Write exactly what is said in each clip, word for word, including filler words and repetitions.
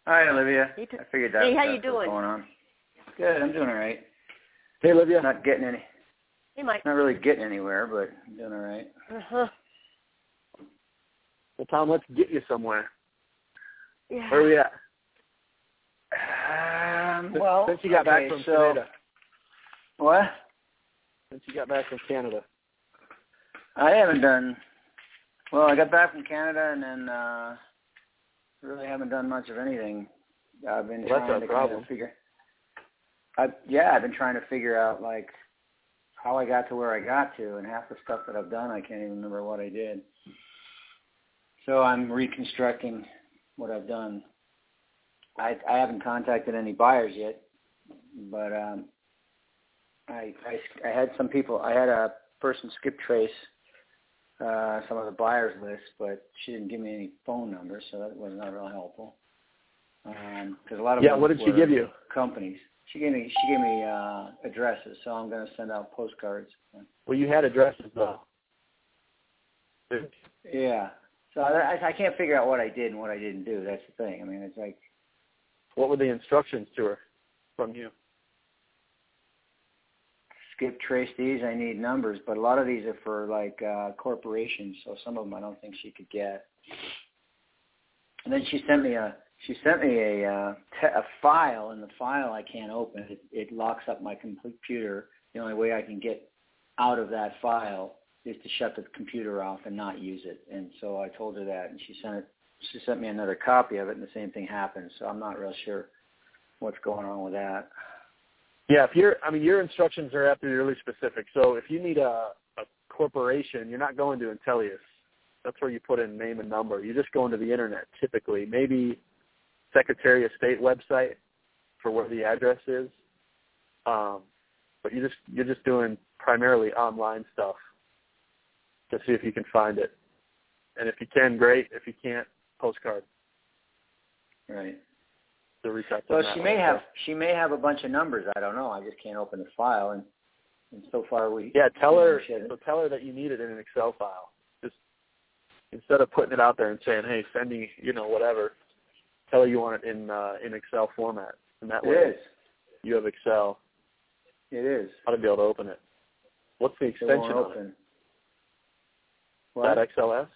Hi, Olivia. Hey, I figured that hey, how that's you doing? what's going on. Good. I'm doing all right. Hey, Olivia. Not getting any. Hey, Mike. Not really getting anywhere, but I'm doing all right. Uh-huh. Well, Tom, let's get you somewhere. Yeah. Where are we at? Um, well, since you got okay, back from so, Canada. What? Since you got back from Canada. I haven't done. Well, I got back from Canada, and then uh, really haven't done much of anything. I've been Well, trying that's to our problem. kind of figure. I yeah, I've been trying to figure out like how I got to where I got to, and half the stuff that I've done, I can't even remember what I did. So I'm reconstructing what I've done. I I haven't contacted any buyers yet, but um, I, I I had some people. I had a person skip trace uh, some of the buyers list, but she didn't give me any phone numbers, so that was not real helpful. Because um, a lot of yeah, them what did she were give you? companies. She gave me she gave me uh, addresses, so I'm going to send out postcards. Well, you had addresses though. Yeah. So I, I can't figure out what I did and what I didn't do. That's the thing. I mean, it's like. What were the instructions to her from you? Skip trace these. I need numbers, but a lot of these are for like uh, corporations, so some of them I don't think she could get. And then she sent me a she sent me a uh, te- a file, and the file I can't open. It, it locks up my computer. The only way I can get out of that file is to shut the computer off and not use it. And so I told her that, and she sent it. She sent me another copy of it, and the same thing happened. So I'm not real sure what's going on with that. Yeah, if you're, I mean, your instructions are have to be really specific. So if you need a, a corporation, you're not going to Intellius. That's where you put in name and number. You just go into the internet typically. Maybe Secretary of State website for where the address is. Um, but you just you're just doing primarily online stuff to see if you can find it. And if you can, great. If you can't, postcard. Right. To reach out to Well, them she that may way. have she may have a bunch of numbers. I don't know. I just can't open the file, and, and so far we. Yeah, tell you know, her. she hasn't- So tell her that you need it in an Excel file. Just instead of putting it out there and saying, "Hey, send me," you know, whatever. Tell her you want it in uh, in Excel format, and that It way is. you have Excel. It is. How to be able to open it? What's the It extension won't on open. it? What? That X L S?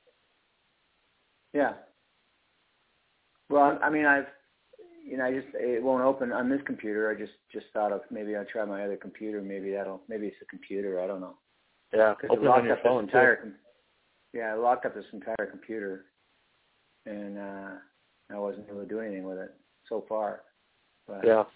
Yeah. Well, I mean, I've, you know, I just it won't open on this computer. I just just thought of maybe I'll try my other computer. Maybe that'll maybe it's a computer. I don't know. Yeah, Because open it it on locked your up phone this entire. too. Com- yeah, I locked up this entire computer, and uh, I wasn't able to do anything with it so far. But, Yeah.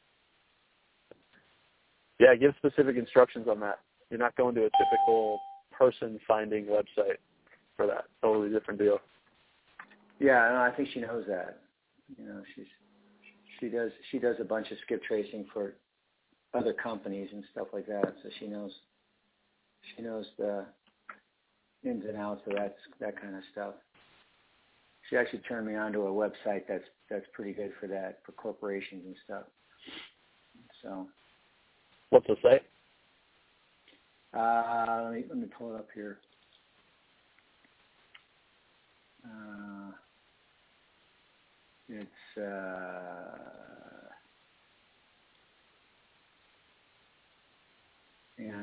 Yeah, give specific instructions on that. You're not going to a typical person finding website for that. Totally different deal. Yeah, and I think she knows that. You know, she's she does she does a bunch of skip tracing for other companies and stuff like that. So she knows she knows the ins and outs of that that kind of stuff. She actually turned me on to a website that's that's pretty good for that, for corporations and stuff. So What's the site? uh, let me let me pull it up here. Uh, it's uh, yeah,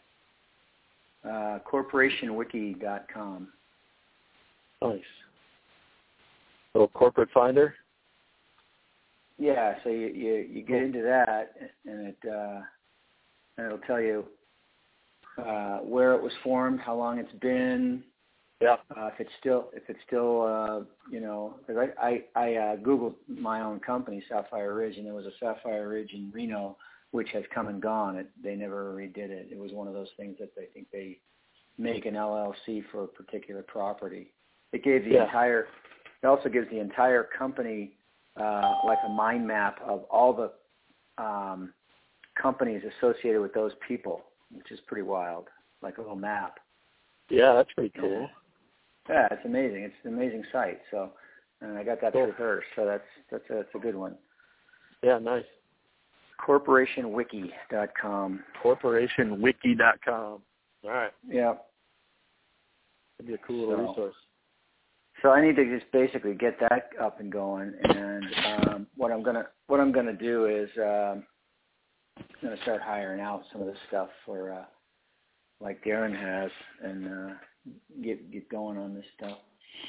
uh, corporation wiki dot com. Nice. Little corporate finder. Yeah, so you you, you get into that, and it uh, and it'll tell you uh, where it was formed, how long it's been. Yeah. Uh, if it's still, if it's still, uh, you know, because I I, I uh, googled my own company, Sapphire Ridge, and there was a Sapphire Ridge in Reno, which has come and gone. It, they never redid it. It was one of those things that they think they make an L L C for a particular property. It gave the Yeah. entire. It also gives the entire company uh, like a mind map of all the um, companies associated with those people, which is pretty wild, like a little map. Yeah, that's pretty cool. Yeah. Yeah, it's amazing. It's an amazing site. So, and I got that Cool. through her. So that's that's a, that's a good one. Yeah, nice. corporation wiki dot com. corporation wiki dot com. All right. Yeah. That'd be a cool little So. resource. So I need to just basically get that up and going. And um, what I'm gonna what I'm gonna do is um, I'm gonna start hiring out some of this stuff for uh, like Darren has, and uh, get get going on this stuff.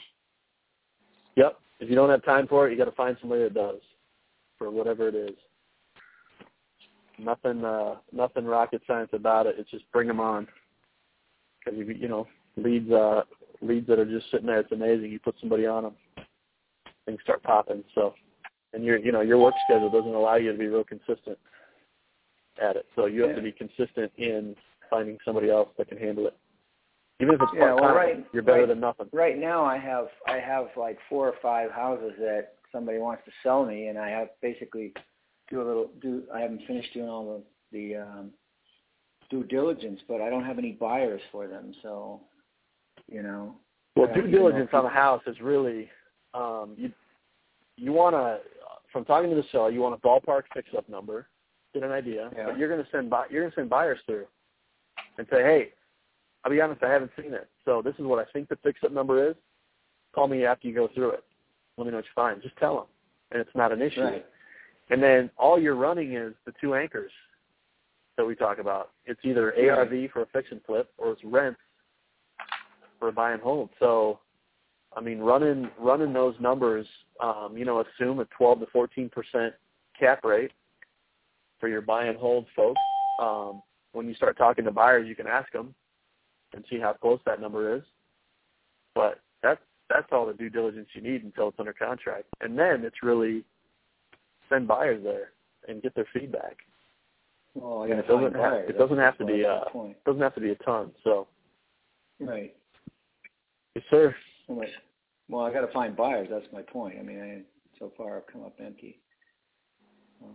Yep. If you don't have time for it, you got to find somebody that does, for whatever it is. Nothing, uh, nothing rocket science about it. It's just bring them on. Because you, you know, leads, uh, leads that are just sitting there, it's amazing. You put somebody on them, things start popping. So, and your, you know, your work schedule doesn't allow you to be real consistent at it. So you have yeah. to be consistent in finding somebody else that can handle it. Even if it's yeah, part-time, well, right, you're better right, than nothing. Right now, I have I have like four or five houses that somebody wants to sell me, and I have basically do a little do. I haven't finished doing all the the um, due diligence, but I don't have any buyers for them. So, you know. Well, due diligence on the house is really um, you you want to, from talking to the seller, you want a ballpark fix-up number, get an idea, yeah. but you're going to send you're going to send buyers through and say, hey, I'll be honest, I haven't seen it. So this is what I think the fix-up number is. Call me after you go through it. Let me know what you find. Just tell them, and it's not an issue. Right. And then all you're running is the two anchors that we talk about. It's either A R V for a fix and flip, or it's rent for a buy and hold. So, I mean, running running those numbers, um, you know, assume a twelve to fourteen percent cap rate for your buy and hold folks. Um, when you start talking to buyers, you can ask them and see how close that number is. But that's that's all the due diligence you need until it's under contract. And then it's really send buyers there and get their feedback. Well, I and gotta it doesn't find have, buyers. it doesn't have to be uh, uh doesn't have to be a ton. So right. Yes, sir. Well, I got to find buyers. That's my point. I mean, I, so far I've come up empty. Well.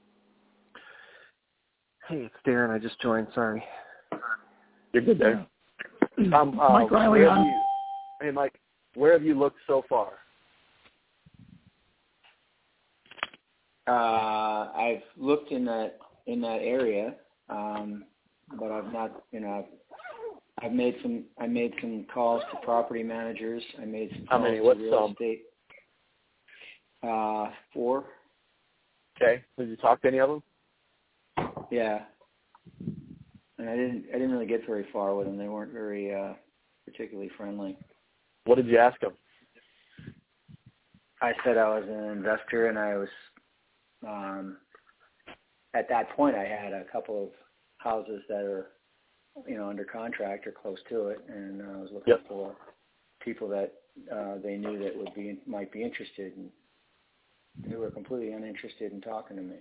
Hey, it's Darren. I just joined. Sorry. You're good there. Um, uh, Mike Riley where on. have you, hey, Mike, where have you looked so far? Uh, I've looked in that in that area, um, but I've not, you know, I've, I've made some. I made some calls to property managers. I made some calls How many? to What's real some? estate. Uh, four. Okay. Did you talk to any of them? Yeah. And I didn't. I didn't really get very far with them. They weren't very uh, particularly friendly. What did you ask them? I said I was an investor, and I was. Um, at that point, I had a couple of houses that are, you know, under contract or close to it, and I was looking Yep. for people that uh, they knew that would be might be interested, and they were completely uninterested in talking to me.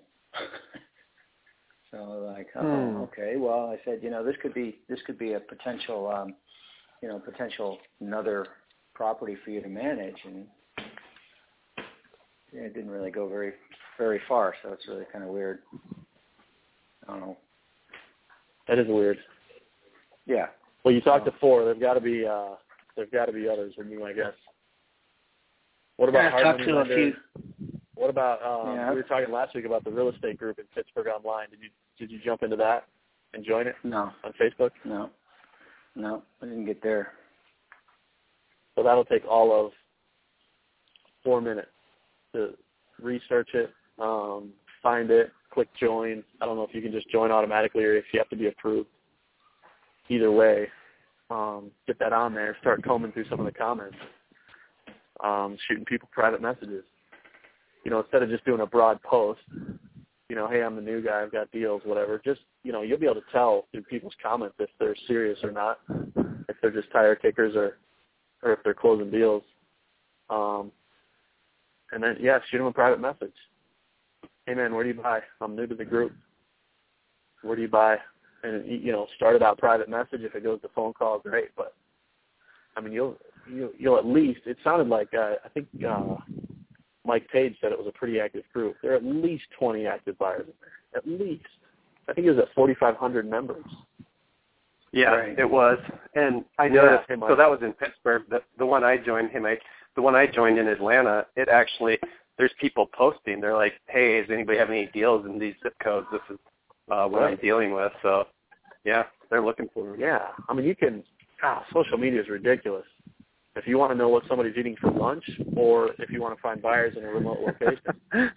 So like, oh, Hmm. okay. Well, I said, you know, this could be this could be a potential, um, you know, potential another property for you to manage, and it didn't really go very very far. So it's really kind of weird. I don't know. That is weird. Yeah. Well, you talked to four. There've got to be uh, there've got to be others than you, I guess. What about yeah, hard talked money to a lenders? few. What about um, Yeah. we were talking last week about the real estate group in Pittsburgh Online. Did you did you jump into that and join it? No. On Facebook? No. No, I didn't get there. So that'll take all of four minutes to research it, um, find it, click join. I don't know if you can just join automatically or if you have to be approved. Either way, um, get that on there. Start combing through some of the comments, um, shooting people private messages. You know, instead of just doing a broad post, you know, hey, I'm the new guy, I've got deals, whatever. Just, you know, you'll be able to tell through people's comments if they're serious or not, if they're just tire kickers or, or if they're closing deals. Um, and then, yeah, shoot them a private message. Hey, man, where do you buy? I'm new to the group. Where do you buy? And, you know, start it out private message. If it goes to phone call, great. But, I mean, you'll you'll, you'll at least, it sounded like, uh, I think uh, Mike Page said it was a pretty active group. There are at least twenty active buyers in there. At least. I think it was at forty-five hundred members. Yeah, Right. it was. And I Yeah, noticed, hey, Mike. so that was in Pittsburgh. The, the one I joined, hey, Mike, the one I joined in Atlanta, it actually, there's people posting. They're like, hey, does anybody have any deals in these zip codes? This is uh, what Right. I'm dealing with. So, yeah, they're looking for them. Yeah. I mean, you can, ah, social media is ridiculous. If you want to know what somebody's eating for lunch, or if you want to find buyers in a remote location.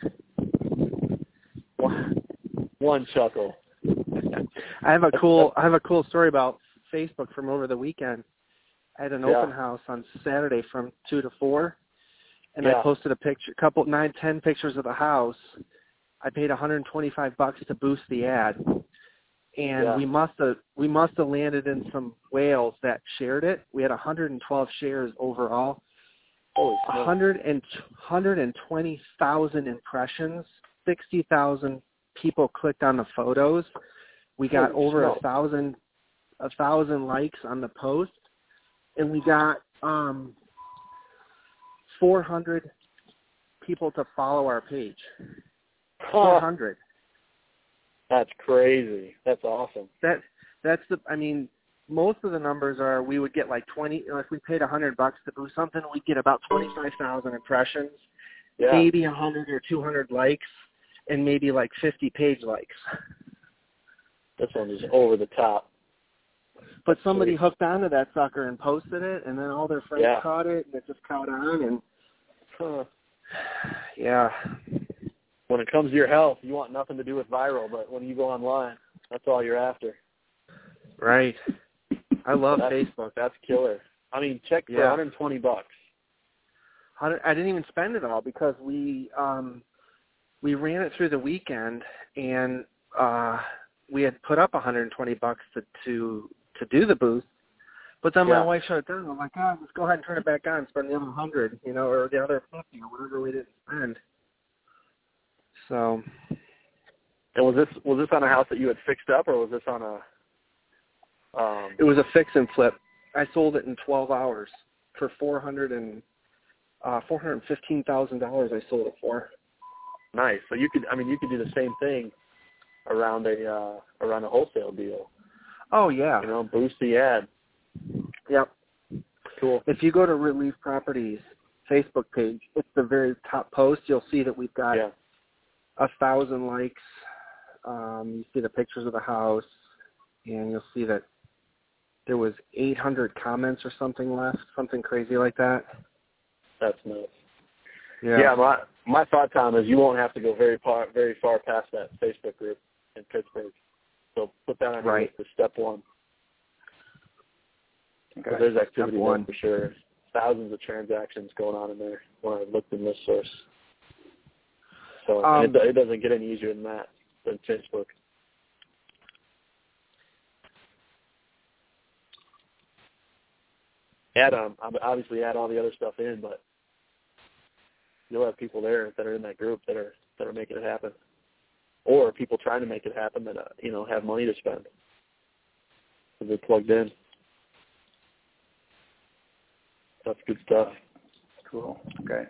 one, one chuckle. I have a cool I have a cool story about Facebook from over the weekend. I had an Yeah. open house on Saturday from two to four, and Yeah. I posted a picture, couple nine, ten pictures of the house. I paid one hundred twenty-five bucks to boost the ad, and Yeah. we must have we must have landed in some whales that shared it. We had one hundred twelve shares overall. Holy smokes. one hundred and one hundred twenty thousand impressions. sixty thousand people clicked on the photos. We got Holy over smokes. a thousand a thousand likes on the post, and we got um, four hundred people to follow our page. four hundred. That's crazy. That's awesome. That that's the. I mean, most of the numbers are we would get like twenty. You know, if we paid a hundred bucks to do something, we'd get about twenty-five thousand impressions, Yeah. maybe a hundred or two hundred likes, and maybe like fifty page likes. This one is over the top. But somebody Sweet. hooked onto that sucker and posted it, and then all their friends Yeah. caught it, and it just caught on. And Huh. yeah, When it comes to your health, you want nothing to do with viral, but when you go online, that's all you're after. right. I love That's- Facebook. That's killer. I mean, check for Yeah. one hundred twenty bucks. I didn't even spend it all because we um, we ran it through the weekend, and uh, we had put up one hundred twenty bucks to to to do the booth. But then Yeah. my wife shut it down. I'm like, oh, let's go ahead and turn it back on and spend the other hundred, you know, or the other fifty, or whatever we didn't spend. So, And was this was this on a house that you had fixed up, or was this on a? Um, it was a fix and flip. I sold it in twelve hours for four hundred and uh, four hundred fifteen thousand dollars. I sold it for. nice. So you could, I mean, you could do the same thing around a uh, around a wholesale deal. Oh yeah. You know, boost the ad. Yep. Cool. If you go to Relief Properties Facebook page, it's the very top post. You'll see that we've got Yeah. a thousand likes. Um, you see the pictures of the house, and you'll see that there was eight hundred comments or something left, something crazy like that. That's nuts. Yeah. Yeah, my my thought, Tom, is you won't have to go very far very far past that Facebook group in Pittsburgh. So put that on your Right. list as step one. Okay. 'Cause there's activity Step there one. for sure. Thousands of transactions going on in there when I looked in this source. So Um, and it, it doesn't get any easier than that than Facebook. Add um obviously add all the other stuff in, but you'll have people there that are in that group that are that are making it happen, or people trying to make it happen that uh, you know have money to spend because they're plugged in. That's good stuff. Cool. Okay.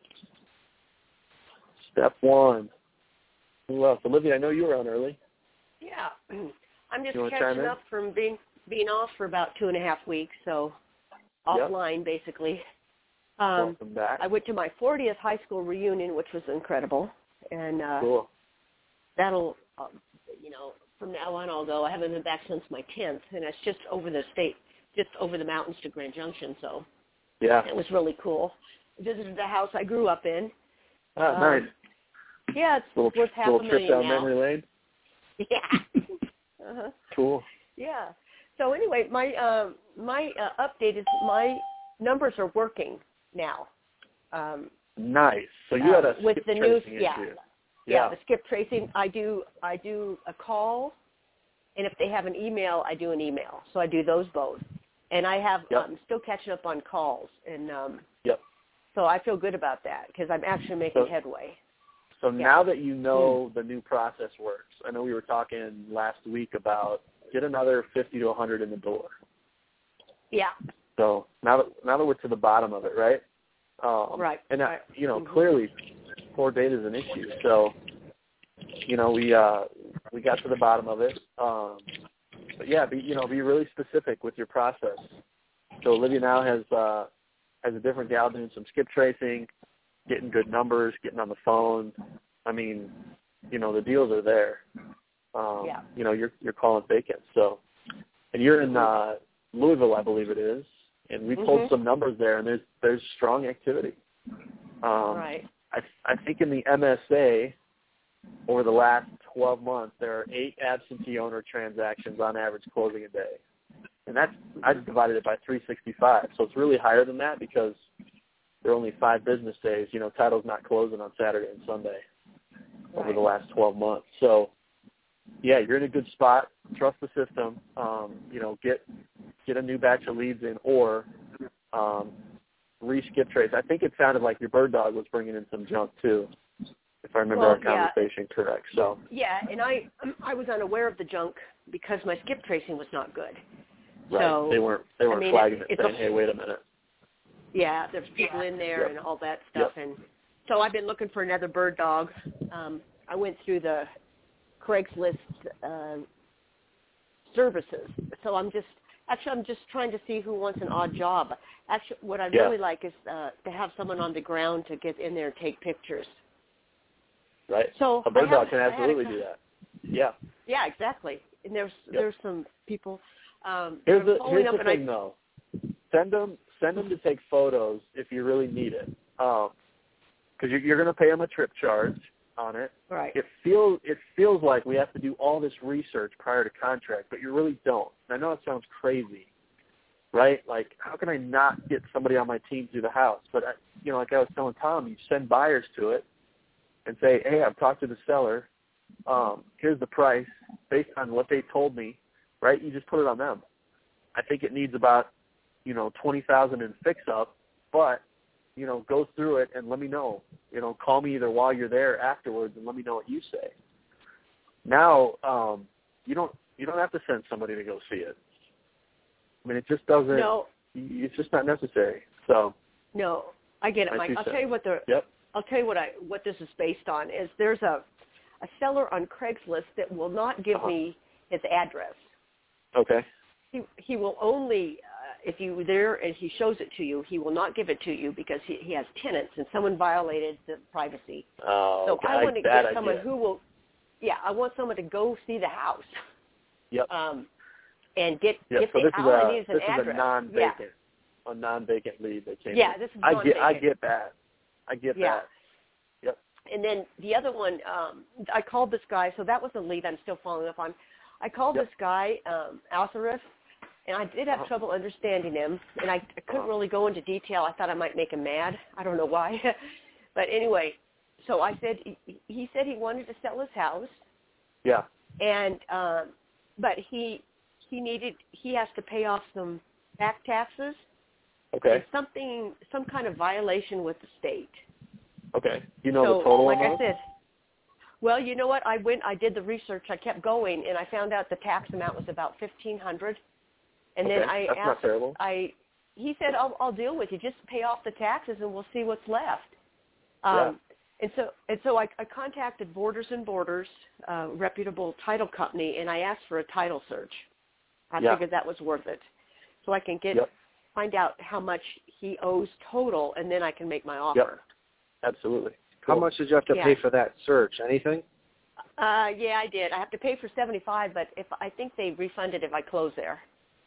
Step one. Who else? Olivia, I know you were on early. Yeah. I'm just You wanna chime catching in? up from being being off for about two and a half weeks, so offline basically. Um, Welcome back. I went to my fortieth high school reunion, which was incredible, and uh, Cool. that'll, uh, you know, from now on I'll go. I haven't been back since my tenth, and it's just over the state, just over the mountains to Grand Junction, so Yeah. it was really cool. Visited the house I grew up in. Ah, Um, nice. Yeah, it's Little, worth half little a trip million down now. memory lane. Yeah. uh-huh. Cool. Yeah. So anyway, my uh, my uh, update is my numbers are working now. Um, Nice. So you uh, had a with skip the new tracing yeah, issue. yeah the skip tracing. I do I do a call, and if they have an email, I do an email. So I do those both, and I have Yep. I'm still catching up on calls, and um, Yep. so I feel good about that because I'm actually making So- headway. So Yeah. now that you know the new process works, I know we were talking last week about get another fifty to one hundred in the door. Yeah. So now that now that we're to the bottom of it, right? Um, Right. And uh, right. you know, Mhm. clearly, poor data is an issue. So, you know, we uh, we got to the bottom of it. Um, but yeah, be you know, be really specific with your process. So Olivia now has uh, has a different gal doing some skip tracing, getting good numbers, getting on the phone. I mean, you know, the deals are there. Um, Yeah. You know, you're you're calling vacant. So, and you're in uh, Louisville, I believe it is. And we mm-hmm. pulled some numbers there, and there's there's strong activity. Um, right. I I think in the M S A over the last twelve months, there are eight absentee owner transactions on average closing a day. And that's, I divided it by three sixty-five. So it's really higher than that because there are only five business days. You know, title's not closing on Saturday and Sunday Right. over the last twelve months. So, yeah, you're in a good spot. Trust the system. Um, you know, get get a new batch of leads in or um, re-skip trace. I think it sounded like your bird dog was bringing in some junk too, if I remember well, our conversation yeah. correct. So yeah, and I I was unaware of the junk because my skip tracing was not good. right, So, they weren't they weren't I mean, flagging it, it, saying, a, hey, wait a minute. Yeah, there's people in there Yep. and all that stuff, Yep. and so I've been looking for another bird dog. Um, I went through the Craigslist uh, services, so I'm just actually I'm just trying to see who wants an odd job. Actually, what I'd Yeah. really like is uh, to have someone on the ground to get in there and take pictures. Right. So a bird I dog have- can I had a absolutely cou- do that. Yeah. Yeah, exactly. And there's Yep. there's some people. Um, Here's that the are following here's up the and thing I, though. Send them send them to take photos if you really need it, because um, you're, you're going to pay them a trip charge on it. Right. It feels it feels like we have to do all this research prior to contract, but you really don't. And I know it sounds crazy, right? Like, how can I not get somebody on my team through the house? But I, you know, like I was telling Tom, you send buyers to it and say, hey, I've talked to the seller. Um, here's the price based on what they told me. Right? You just put it on them. I think it needs about, you know, twenty thousand in fix up, but, you know, go through it and let me know. You know, call me either while you're there afterwards and let me know what you say. Now, um, you don't you don't have to send somebody to go see it. I mean, it just doesn't. No. It's just not necessary. So. No, I get it, I Mike. see I'll so. tell you what the. Yep. I'll tell you what I what this is based on is there's a a seller on Craigslist that will not give Uh-huh. me his address. Okay. He he will only uh, if you were there and he shows it to you, he will not give it to you because he he has tenants and someone violated the privacy. Oh, so okay. I want to Bad get someone idea. who will. Yeah, I want someone to go see the house. Yep. Um, and get Yep. get so the this all is I a need is an this address. is a non-vacant Yeah. a non-vacant lead that came Yeah, in. this is I get I non-vacant. get that. I get Yeah. that. Yep. And then the other one, um, I called this guy, so that was a lead I'm still following up on. I called Yep. this guy, um, Alcerus, and I did have Uh-huh. trouble understanding him, and I, I couldn't Uh-huh. really go into detail. I thought I might make him mad. I don't know why. But anyway, so I said, he, he said he wanted to sell his house, Yeah. and um, but he he needed, he has to pay off some back taxes Okay. and something, some kind of violation with the state. Okay. You know so, the total like amount? I said, well, you know what? I went, I did the research. I kept going, and I found out the tax amount was about fifteen hundred. And okay. then I That's asked, not terrible. I, he said, "I'll, I'll deal with you. Just pay off the taxes, and we'll see what's left." Um, Yeah. And so, and so I, I contacted Borders and Borders, uh, reputable title company, and I asked for a title search. I Yeah. figured that was worth it, so I can get Yep. find out how much he owes total, and then I can make my offer. Yep. Absolutely. How Cool. much did you have to Yeah. pay for that search? Anything? Uh, yeah, I did. I have to pay for seventy-five, but if I think they refunded if I close there.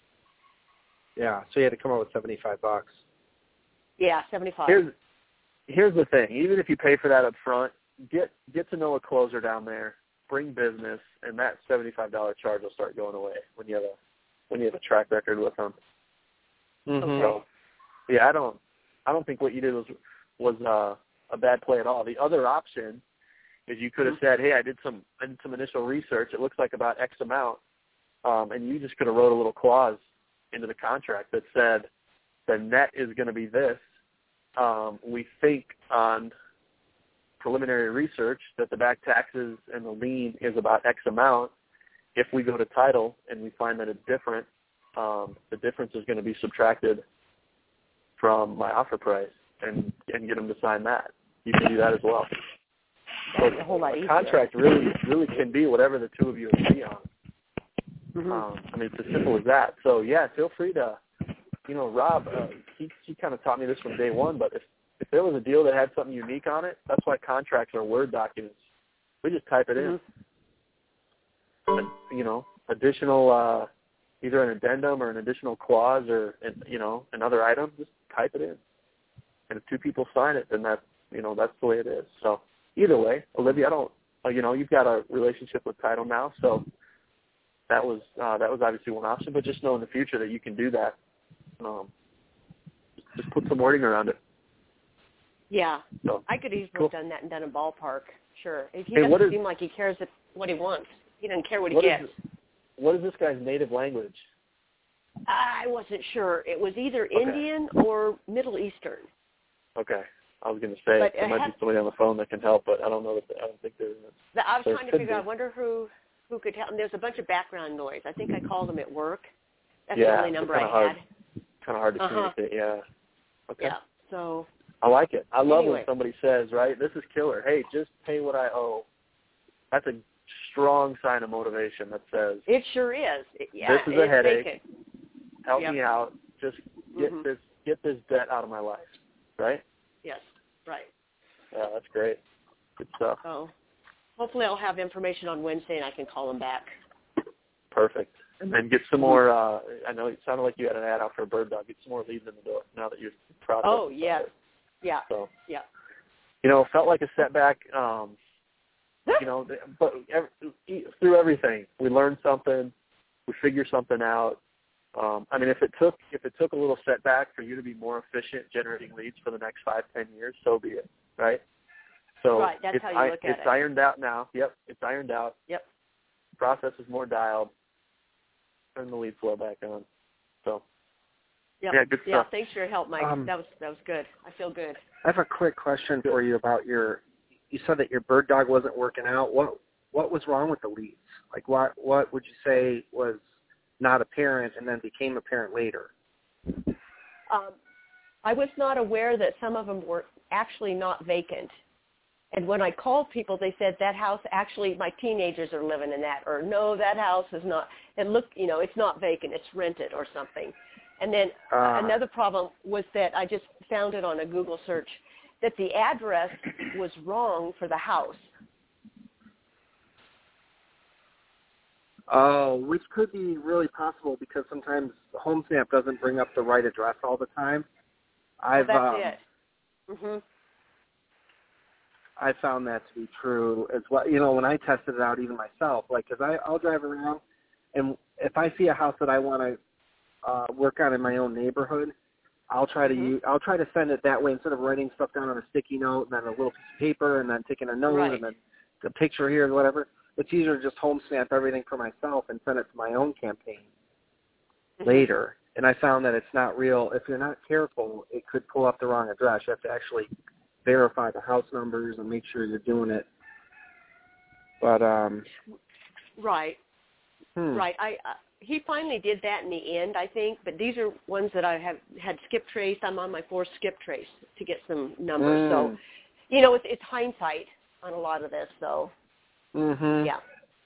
Yeah, so you had to come up with seventy-five bucks. Yeah, seventy-five. Here's here's the thing. Even if you pay for that up front, get get to know a closer down there, bring business, and that seventy-five dollars charge will start going away when you have a when you have a track record with them. Okay. So, yeah, I don't I don't think what you did was was uh, a bad play at all. The other option is you could have said, hey, I did some I did some initial research. It looks like about X amount, um, and you just could have wrote a little clause into the contract that said the net is going to be this. Um, we think on preliminary research that the back taxes and the lien is about X amount. If we go to title and we find that it's different, um, the difference is going to be subtracted from my offer price, and, and get them to sign that. You can do that as well. That's So a whole lot a easier. contract really really can be whatever the two of you agree on. Mm-hmm. Um, I mean, it's as simple as that. So, yeah, feel free to, you know, Rob, uh, he, he kind of taught me this from day one, but if, if there was a deal that had something unique on it, that's why contracts are Word documents. We just type it in. Mm-hmm. And, you know, additional uh, either an addendum or an additional clause or, you know, another item, just type it in. And if two people sign it, then that, you know, that's the way it is. So either way, Olivia, I don't, you know, you've got a relationship with title now, so that was uh, that was obviously one option. But just know in the future that you can do that. Um, just put some wording around it. Yeah, so, I could easily cool. have done that and done a ballpark. Sure. He hey, doesn't is, seem like he cares what he wants. He doesn't care what he what gets. Is, what is this guy's native language? I wasn't sure. It was either okay. Indian or Middle Eastern. Okay. I was going to say but there might has, be somebody on the phone that can help, but I don't know that. I don't think there is. I was there trying to could figure be. out. I wonder who who could help. And there's a bunch of background noise. I think I called him at work. That's yeah, the only number I hard, had. Kind of hard to uh-huh. communicate. Yeah. Okay. Yeah. So. I like it. I love anyway. when somebody says, right, this is killer. Hey, just pay what I owe. That's a strong sign of motivation that says, it sure is. It, yeah, this is a it's headache. vacant. Help yep. me out. Just get mm-hmm. this get this debt out of my life. Right? Yes. Right. Yeah, that's great. Good stuff. So hopefully I'll have information on Wednesday and I can call him back. Perfect. And then get some more, uh, I know it sounded like you had an ad out for a bird dog. Get some more leads in the door now that you're processing. Oh, yes. Yeah. So, yeah. You know, it felt like a setback, um, you know, but every, through everything, we learned something, we figured something out. Um, I mean, if it took if it took a little setback for you to be more efficient generating leads for the next five, ten years, so be it, right? So right, that's it's, how you look at it's it. ironed out now. Yep, it's ironed out. Yep. The process is more dialed. Turn the lead flow back on. So, yep. yeah, good stuff. Yeah, thanks for your help, Mike. Um, that was that was good. I feel good. I have a quick question for you about your. You said that your bird dog wasn't working out. What what was wrong with the leads? Like what what would you say was not apparent and then became apparent later? Um, I was not aware that some of them were actually not vacant. And when I called people, they said that house actually, my teenagers are living in that, or no, that house is not. And look, you know, it's not vacant, it's rented or something. And then Uh, another problem was that I just found it on a Google search that the address was wrong for the house. Oh, which could be really possible because sometimes HomeSnap doesn't bring up the right address all the time. I've well, that's um, it. Mhm. I found that to be true as well. You know, when I tested it out even myself, like, because I'll drive around, and if I see a house that I want to uh, work on in my own neighborhood, I'll try to mm-hmm. use, I'll try to send it that way instead of writing stuff down on a sticky note and then a little piece of paper and then taking a note right. and then a picture here and whatever. It's easier to just home snap everything for myself and send it to my own campaign mm-hmm. later. And I found that it's not real. If you're not careful, it could pull up the wrong address. You have to actually verify the house numbers and make sure you're doing it. But um, right, hmm. right. I uh, he finally did that in the end, I think. But these are ones that I have had skip traced. I'm on my fourth skip trace to get some numbers. Mm. So, you know, it's, it's hindsight on a lot of this. So, mm-hmm. yeah.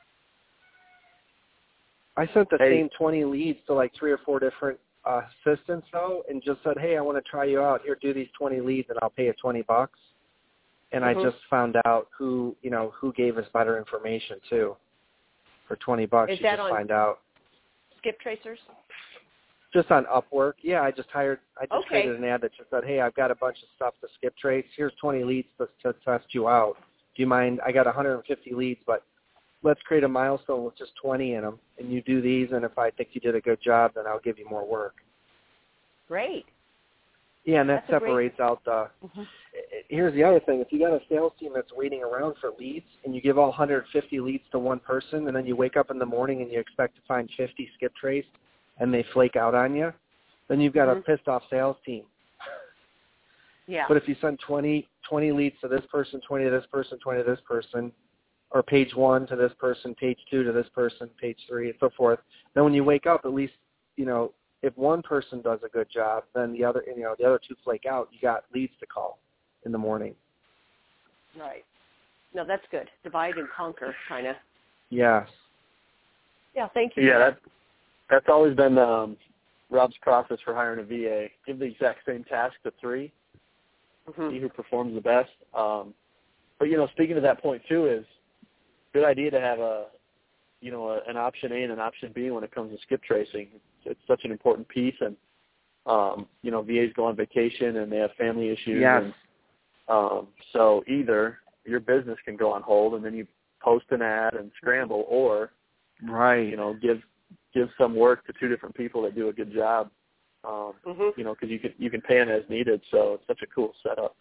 I sent the hey. same twenty leads to like three or four different uh, assistants though, and just said, "Hey, I want to try you out. Here, do these twenty leads, and I'll pay you twenty bucks." And mm-hmm. I just found out who, you know, who gave us better information too. For twenty bucks, Is you that just on find out. Skip tracers? Just on Upwork, yeah. I just hired. I just Okay. created an ad that just said, "Hey, I've got a bunch of stuff to skip trace. Here's twenty leads to, to test you out. Do you mind? I got one hundred fifty leads, but let's create a milestone with just twenty in them, and you do these, and if I think you did a good job, then I'll give you more work." Great. Yeah, and that That's a separates great... out the mm-hmm. – here's the other thing. If you got a sales team that's waiting around for leads and you give all one hundred fifty leads to one person and then you wake up in the morning and you expect to find fifty skip traced and they flake out on you, then you've got mm-hmm. a pissed-off sales team. Yeah. But if you send twenty, twenty leads to this person, twenty to this person, twenty to this person, or page one to this person, page two to this person, page three, and so forth. Then when you wake up, at least, you know, if one person does a good job, then the other, you know, the other two flake out. You got leads to call in the morning. Right. No, that's good. Divide and conquer, kind of. Yes. Yeah, thank you. Yeah, that, that's always been um, Rob's process for hiring a V A. Give the exact same task to three, mm-hmm. see who performs the best. Um, but, you know, speaking to that point, too, is good idea to have a you know, a, an option A and an option B when it comes to skip tracing. It's, it's such an important piece, and um, you know, V As go on vacation and they have family issues. Yes. And, um, so either your business can go on hold and then you post an ad and scramble, or right, you know, give give some work to two different people that do a good job. Um, Mhm. You know, because you can you can pay them as needed, so it's such a cool setup.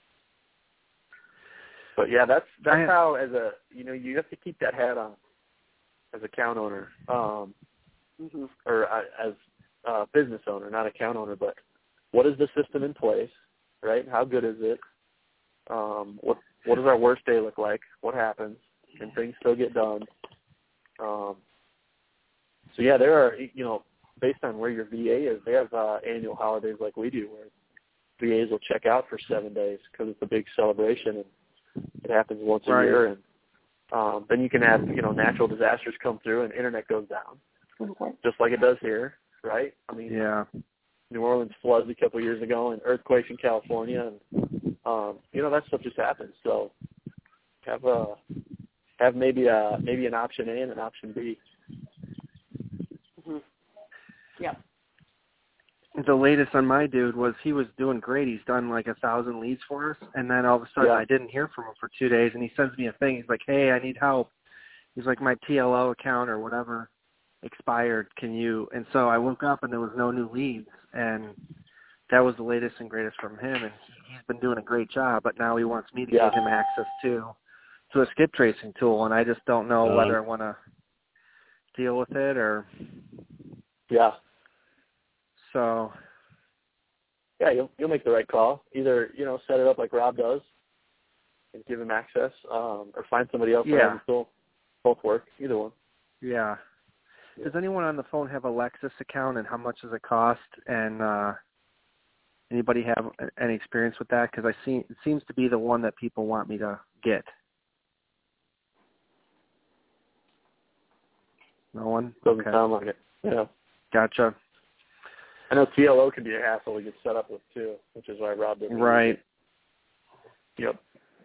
But yeah, that's that's I, how as a you know you have to keep that hat on as account owner, um, Mhm. or uh, as a business owner, not account owner. But what is the system in place, right? How good is it? Um, what what does our worst day look like? What happens? Can things still get done? Um, so yeah, there are you know based on where your V A is, they have uh, annual holidays like we do, where V As will check out for seven days because it's a big celebration and it happens once a right. year. And um, then you can have you know natural disasters come through and internet goes down, just like it does here, right? I mean, Yeah. New Orleans floods a couple of years ago and earthquakes in California, and um, you know that stuff just happens. So have a have maybe a maybe an option A and an option B. Mhm. Yep. The latest on my dude was he was doing great. He's done like a thousand leads for us, and then all of a sudden Yeah. I didn't hear from him for two days, and he sends me a thing. He's like, "Hey, I need help." He's like, "My T L O account or whatever expired. Can you?" And so I woke up and there was no new leads, and that was the latest and greatest from him. And he, he's been doing a great job, but now he wants me to Yeah. give him access to to a skip tracing tool, and I just don't know Um, whether I want to deal with it or Yeah. so. Yeah, you'll you'll make the right call. Either you know set it up like Rob does, and give him access, um, or find somebody else that Yeah. has a tool. Both work. Either one. Yeah. Yeah. Does anyone on the phone have a Lexus account, and how much does it cost? And uh, anybody have any experience with that? Because I see it seems to be the one that people want me to get. No one? Doesn't Okay. sound like it. Yeah. Gotcha. I know T L O can be a hassle to get set up with too, which is why Rob doesn't. Right. Yep.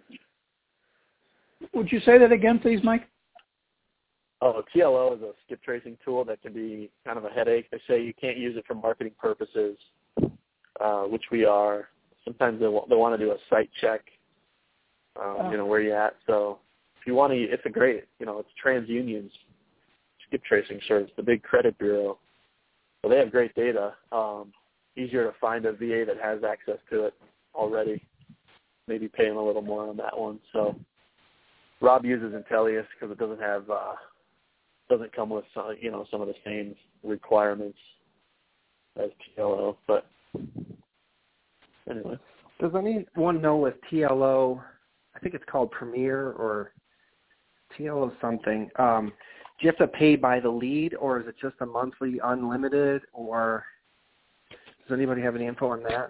Would you say that again, please, Mike? Oh, T L O is a skip tracing tool that can be kind of a headache. They say you can't use it for marketing purposes, uh, which we are. Sometimes they, w- they want to do a site check, um, Oh. you know, where you at. So if you want to, it's a great, you know, it's TransUnion's skip tracing service, the big credit bureau. So they have great data. Um, easier to find a V A that has access to it already. Maybe pay them a little more on that one. So Rob uses Intellius because it doesn't have, uh, doesn't come with uh, you know some of the same requirements as T L O. But anyway, Does anyone know with T L O, I think it's called Premier or T L O something, um, do you have to pay by the lead, or is it just a monthly unlimited, or does anybody have any info on that?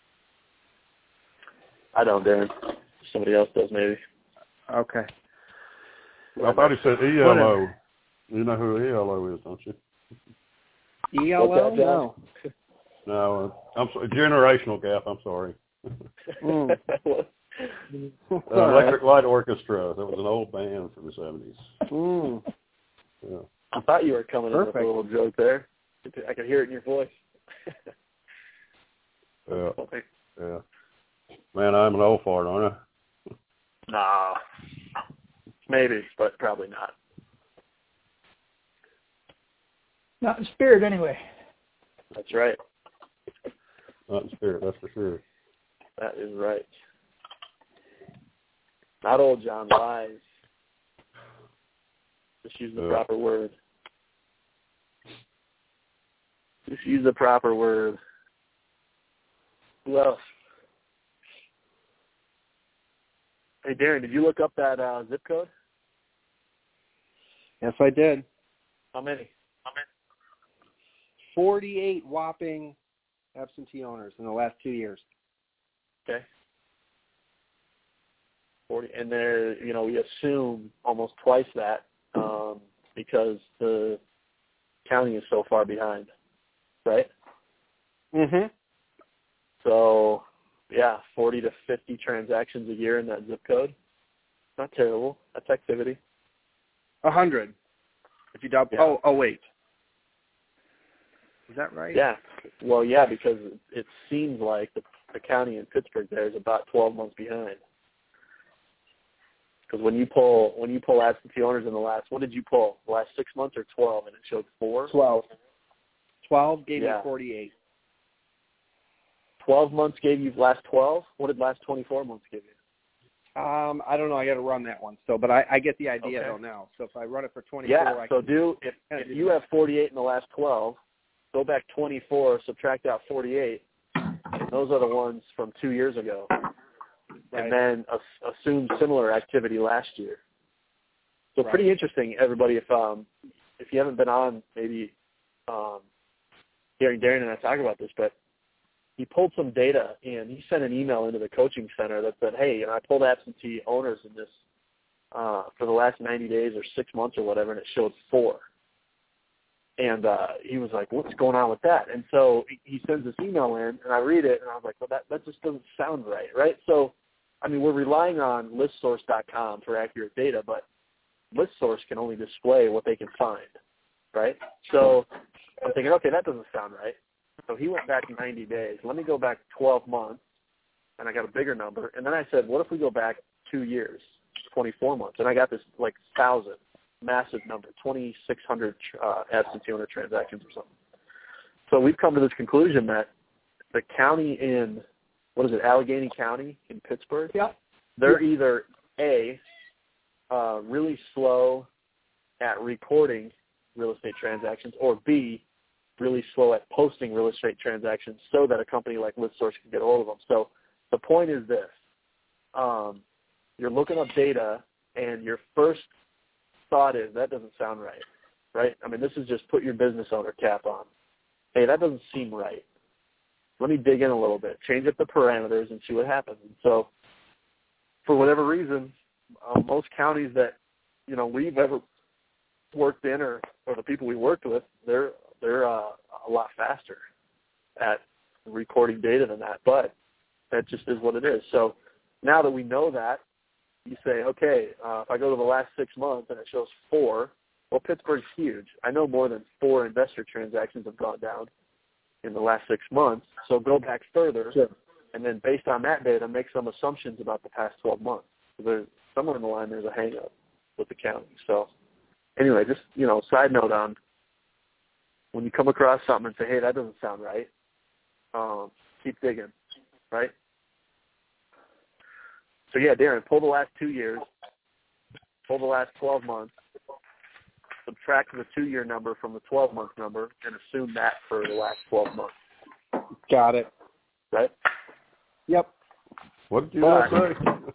I don't, Darren. Somebody else does, maybe. Okay. I thought he said E L O. Whatever. You know who E L O is, don't you? E L O? What's that, No. No, uh, I'm sorry, generational gap. I'm sorry. Mm. Uh, Electric Light Orchestra. That was an old band from the seventies. Mm. Yeah. I thought you were coming Perfect. in with a little joke there. I could hear it in your voice. Yeah. Yeah. Man, I'm an old fart, aren't I? Nah. Maybe, but probably not. Not in spirit, anyway. That's right. Not in spirit, that's for sure. That is right. Not old John, wise. Just use the Yeah. proper word. Just use the proper word. Who else? Hey, Darren, did you look up that uh, zip code? Yes, I did. How many? forty-eight whopping absentee owners in the last two years. Okay. forty, and there, you know, we assume almost twice that um, because the county is so far behind, right? Mm-hmm. So, yeah, forty to fifty transactions a year in that zip code. Not terrible. That's activity. A hundred. If you double, Yeah. oh, oh wait, is that right? Yeah. Well, yeah, because it, it seems like the, the county in Pittsburgh there is about twelve months behind. Because when you pull when you pull absentee owners in the last, what did you pull? The last six months or twelve, and it showed four. Twelve. Twelve gave Yeah. me forty-eight. Twelve months gave you last twelve. What did last twenty-four months give you? Um, I don't know. I got to run that one. So, but I, I get the idea Okay. though now. So if I run it for twenty-four, Yeah. I So can, do if kinda if do you that. have forty-eight in the last twelve, go back twenty-four, subtract out forty-eight. And those are the ones from two years ago. Right. And then as, assume similar activity last year. So Right. pretty interesting, everybody. If um if you haven't been on, maybe um, hearing Darren and I talk about this, but he pulled some data and he sent an email into the coaching center that said, hey, you know, I pulled absentee owners in this uh, for the last ninety days or six months or whatever, and it showed four. And uh, he was like, what's going on with that? And so he sends this email in, and I read it, and I was like, well, that, that just doesn't sound right, right? So, I mean, we're relying on list source dot com for accurate data, but ListSource can only display what they can find, right? So I'm thinking, okay, that doesn't sound right. So he went back ninety days. Let me go back twelve months, and I got a bigger number. And then I said, what if we go back two years, twenty-four months? And I got this, like, thousand, massive number, twenty-six hundred uh, absentee owner transactions or something. So we've come to this conclusion that the county in, what is it, Allegheny County in Pittsburgh? Yeah. They're either, A, uh, really slow at recording real estate transactions, or B, really slow at posting real estate transactions so that a company like ListSource can get a hold of them. So the point is this. Um, you're looking up data, and your first thought is, that doesn't sound right, right? I mean, this is just put your business owner cap on. Hey, that doesn't seem right. Let me dig in a little bit, change up the parameters, and see what happens. And so for whatever reason, uh, most counties that, you know, we've ever worked in, or, or the people we worked with, they're they're uh, a lot faster at recording data than that. But that just is what it is. So now that we know that, you say, okay, uh, if I go to the last six months and it shows four, well, Pittsburgh's huge. I know more than four investor transactions have gone down in the last six months. So go back further, Sure. and then based on that data, make some assumptions about the past twelve months. There's, somewhere in the line, there's a hang-up with the county. So anyway, just, you know, side note on when you come across something and say, hey, that doesn't sound right, um, keep digging, right? So, yeah, Darren, pull the last two years, pull the last twelve months, subtract the two-year number from the twelve-month number, and assume that for the last twelve months. Got it. Right? Yep. What did you all say?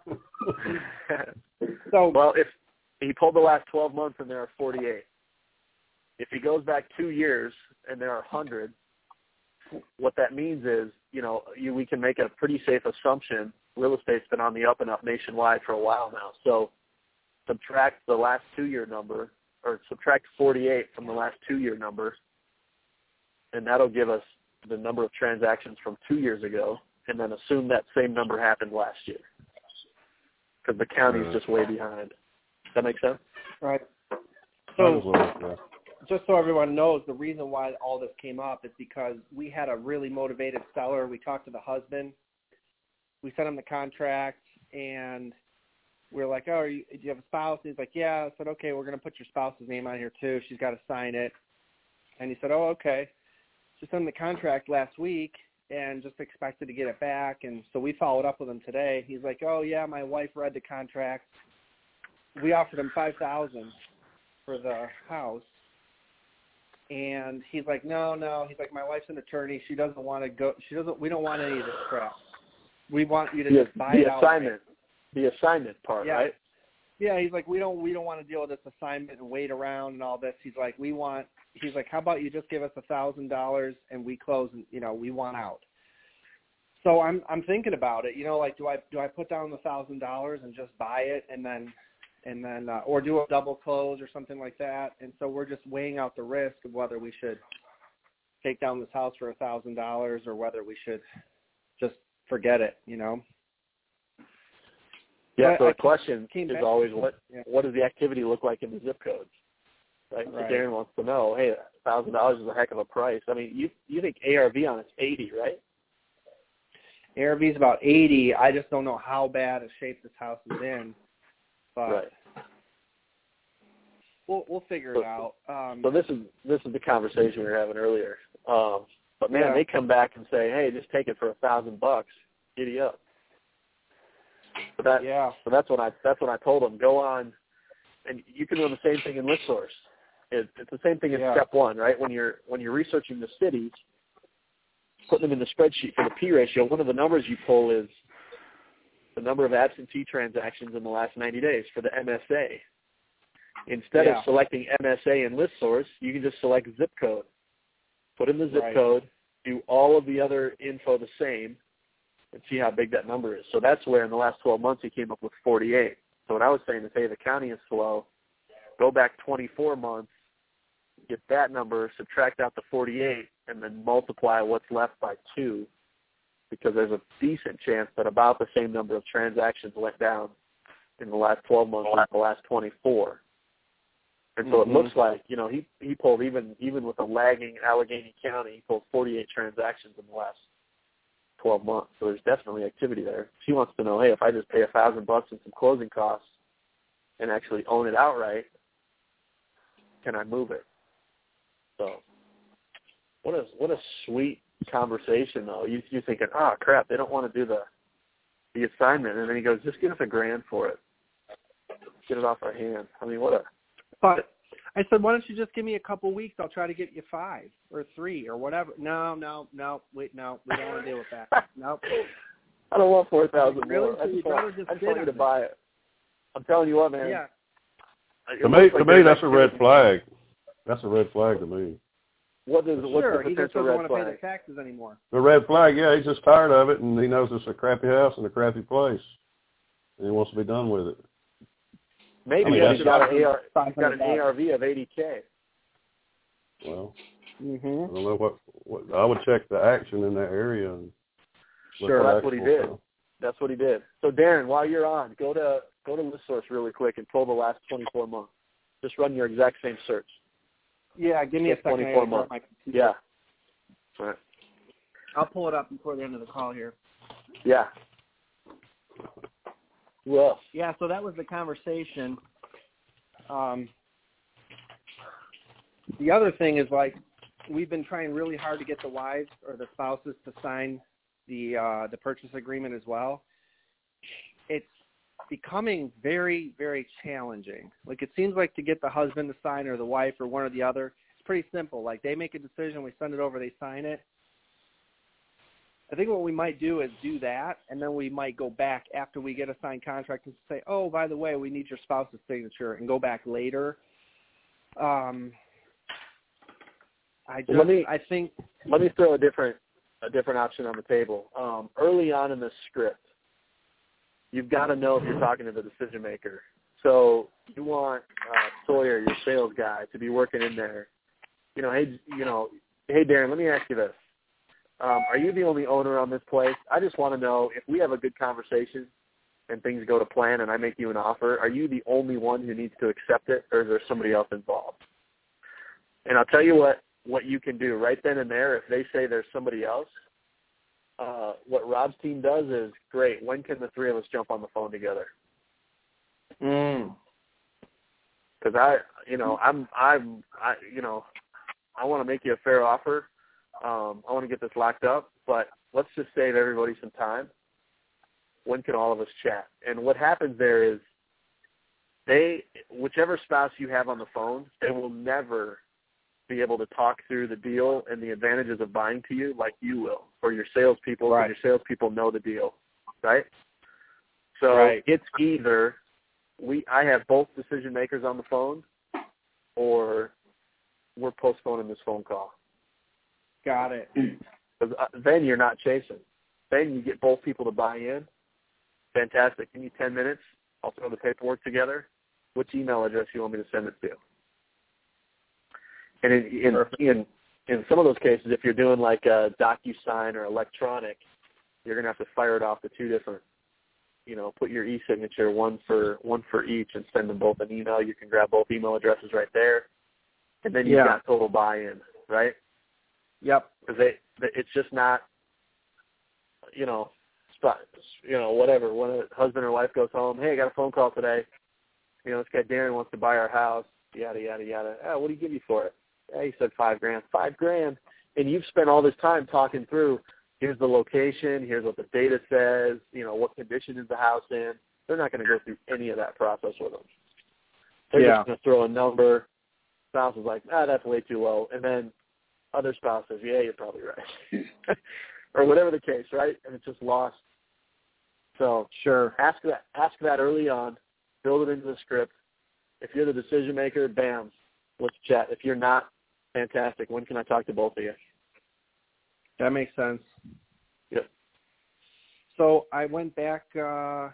So, well, if he pulled the last twelve months and there are forty-eight, if he goes back two years and there are one hundred, what that means is, you know, you, we can make a pretty safe assumption. Real estate's been on the up and up nationwide for a while now. So subtract the last two-year number, or subtract forty-eight from the last two-year number, and that'll give us the number of transactions from two years ago, and then assume that same number happened last year, because the county's just way behind. Does that make sense? right. Might as So, well, yeah. just so everyone knows, the reason why all this came up is because we had a really motivated seller. We talked to the husband. We sent him the contract, and we were like, oh, are you, do you have a spouse? And he's like, yeah. I said, okay, we're going to put your spouse's name on here too. She's got to sign it. And he said, oh, okay. So sent him the contract last week and just expected to get it back. And so we followed up with him today. He's like, oh, yeah, my wife read the contract. We offered him five thousand dollars for the house. And he's like, no, no. He's like, my wife's an attorney. She doesn't want to go. She doesn't. We don't want any of this crap. We want you to The, just buy the it out. assignment, the assignment part, Yeah. right? Yeah, he's like, we don't we don't want to deal with this assignment and wait around and all this. He's like, we want. He's like, how about you just give us a thousand dollars and we close and you know we want out. So I'm I'm thinking about it. You know, like do I do I put down the thousand dollars and just buy it and then and then uh, or do a double close or something like that? And so we're just weighing out the risk of whether we should take down this house for a thousand dollars or whether we should just forget it. You know. Yeah, But so I the question came is back- always, what yeah. what does the activity look like in the zip codes? right? Right. So Darren wants to know, hey, one thousand dollars is a heck of a price. I mean, you you think A R V on it's eighty, right? A R V is about eighty. I just don't know how bad a shape this house is in. But Right. we'll we'll figure So, it out. Um, so this is this is the conversation we were having earlier. Um, but man, Yeah. they come back and say, hey, just take it for a thousand bucks, giddy up. So that yeah. so that's what I that's what I told them. Go on, and you can do the same thing in ListSource. It, it's the same thing in Yeah. step one, right? When you're when you're researching the cities, putting them in the spreadsheet for the P ratio, one of the numbers you pull is the number of absentee transactions in the last ninety days for the M S A. Instead Yeah. of selecting M S A in ListSource, you can just select zip code. Put in the zip Right. code, do all of the other info the same, and see how big that number is. So that's where in the last twelve months he came up with forty-eight. So what I was saying is, hey, the county is slow. Go back twenty-four months, get that number, subtract out the forty-eight, and then multiply what's left by two, because there's a decent chance that about the same number of transactions went down in the last twelve months as the last twenty-four. And so Mhm. it looks like, you know, he he pulled, even even with a lagging Allegheny County, he pulled forty-eight transactions in the last twelve months. So there's definitely activity there. She wants to know, hey, if I just pay a thousand bucks and some closing costs and actually own it outright, can I move it? So what a what a sweet conversation though. You you're thinking, oh crap, they don't want to do the the assignment, and then he goes, just give us a grand for it. Get it off our hands. I mean, what a But I said, why don't you just give me a couple weeks? I'll try to get you five or three or whatever. No, no, no. Wait, no. We don't want to deal with that. Nope. I don't want four thousand Really? more. I So you'd just want, rather just I just bid want you on to it? buy it. I'm telling you what, man. Yeah. It To me, looks to like me, there's that's a red activity. flag. That's a red flag to me. What does what's Sure. the He just potential doesn't red want to pay flag? the taxes anymore. The red flag, yeah, he's just tired of it, and he knows it's a crappy house and a crappy place, and he wants to be done with it. Maybe I mean, he's that's- got an A R, he's got an A R V of eighty K. Well, Mm-hmm. I don't know what, what I would check the action in that area. And look Sure, at that's what he actual did. stuff. That's what he did. So Darren, while you're on, go to go to ListSource really quick and pull the last twenty-four months. Just run your exact same search. Yeah, give me a Just second. twenty-four I gotta grab months. my computer. Yeah. All right. I'll pull it up before the end of the call here. Yeah. Who else? Yeah, so that was the conversation. Um, the other thing is, like, we've been trying really hard to get the wives or the spouses to sign the uh, the purchase agreement as well. It's becoming very, very challenging. Like, it seems like to get the husband to sign or the wife or one or the other, it's pretty simple. Like, they make a decision, we send it over, they sign it. I think what we might do is do that, and then we might go back after we get a signed contract and say, oh, by the way, we need your spouse's signature, and go back later. Um, I just, Let me- I think, Let me throw a different a different option on the table. Um, early on in the script, you've got to know if you're talking to the decision maker. So you want uh, Sawyer, your sales guy, to be working in there. You know, hey, you know, hey, Darren, let me ask you this. Um, are you the only owner on this place? I just want to know if we have a good conversation and things go to plan and I make you an offer, are you the only one who needs to accept it, or is there somebody else involved? And I'll tell you what, what you can do right then and there. If they say there's somebody else, uh, what Rob's team does is, great, when can the three of us jump on the phone together? mm, Because I, you know, I'm, I'm, I, you know, I want to make you a fair offer. Um, I want to get this locked up, but let's just save everybody some time. When can all of us chat? And what happens there is they, whichever spouse you have on the phone, they will never be able to talk through the deal and the advantages of buying to you like you will, or your salespeople, Right. and your salespeople know the deal, right? So Right. it's either we, I have both decision makers on the phone, or we're postponing this phone call. got it. Because then you're not chasing. Then you get both people to buy in. Fantastic. Give me ten minutes. I'll throw the paperwork together. Which email address you want me to send it to? And in in, in in some of those cases, if you're doing like a DocuSign or electronic, you're going to have to fire it off to two different, you know, put your e-signature, one for one for each, and send them both an email. You can grab both email addresses right there. and then you've Yeah. got total buy-in, right? Yep. Because they, they, it's just not, you know, spot, you know, whatever. When a husband or wife goes home, hey, I got a phone call today. You know, this guy Darren wants to buy our house. Yada yada yada. Oh, what do you give you for it? Yeah, he said five grand. Five grand, and you've spent all this time talking through. Here's the location. Here's what the data says. You know, what condition is the house in? They're not going to go through any of that process with them. They're Yeah. just going to throw a number. Spouse is like, ah, that's way too low, and then other spouse says, yeah, you're probably right, or whatever the case, right? And it's just lost. So Sure. ask that. Ask that early on. Build it into the script. If you're the decision maker, bam, let's chat. If you're not, fantastic. When can I talk to both of you? That makes sense. Yep. So I went back. Uh,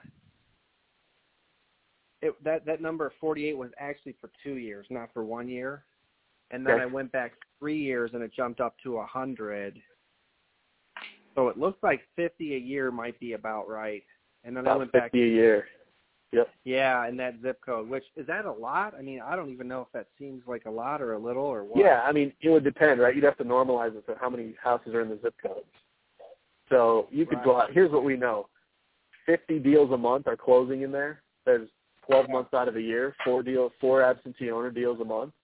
it, that that number forty-eight was actually for two years, not for one year. And then Okay. I went back three years, and it jumped up to a hundred. So it looks like fifty a year might be about right. And then I About went fifty back. a year. Yep. Yeah, and that zip code, which is that a lot? I mean, I don't even know if that seems like a lot or a little or what. Yeah, I mean, it would depend, right? You'd have to normalize it to how many houses are in the zip code. So you could Right. go out. Here's what we know: fifty deals a month are closing in there. There's twelve months out of a year, four deals, four absentee owner deals a month.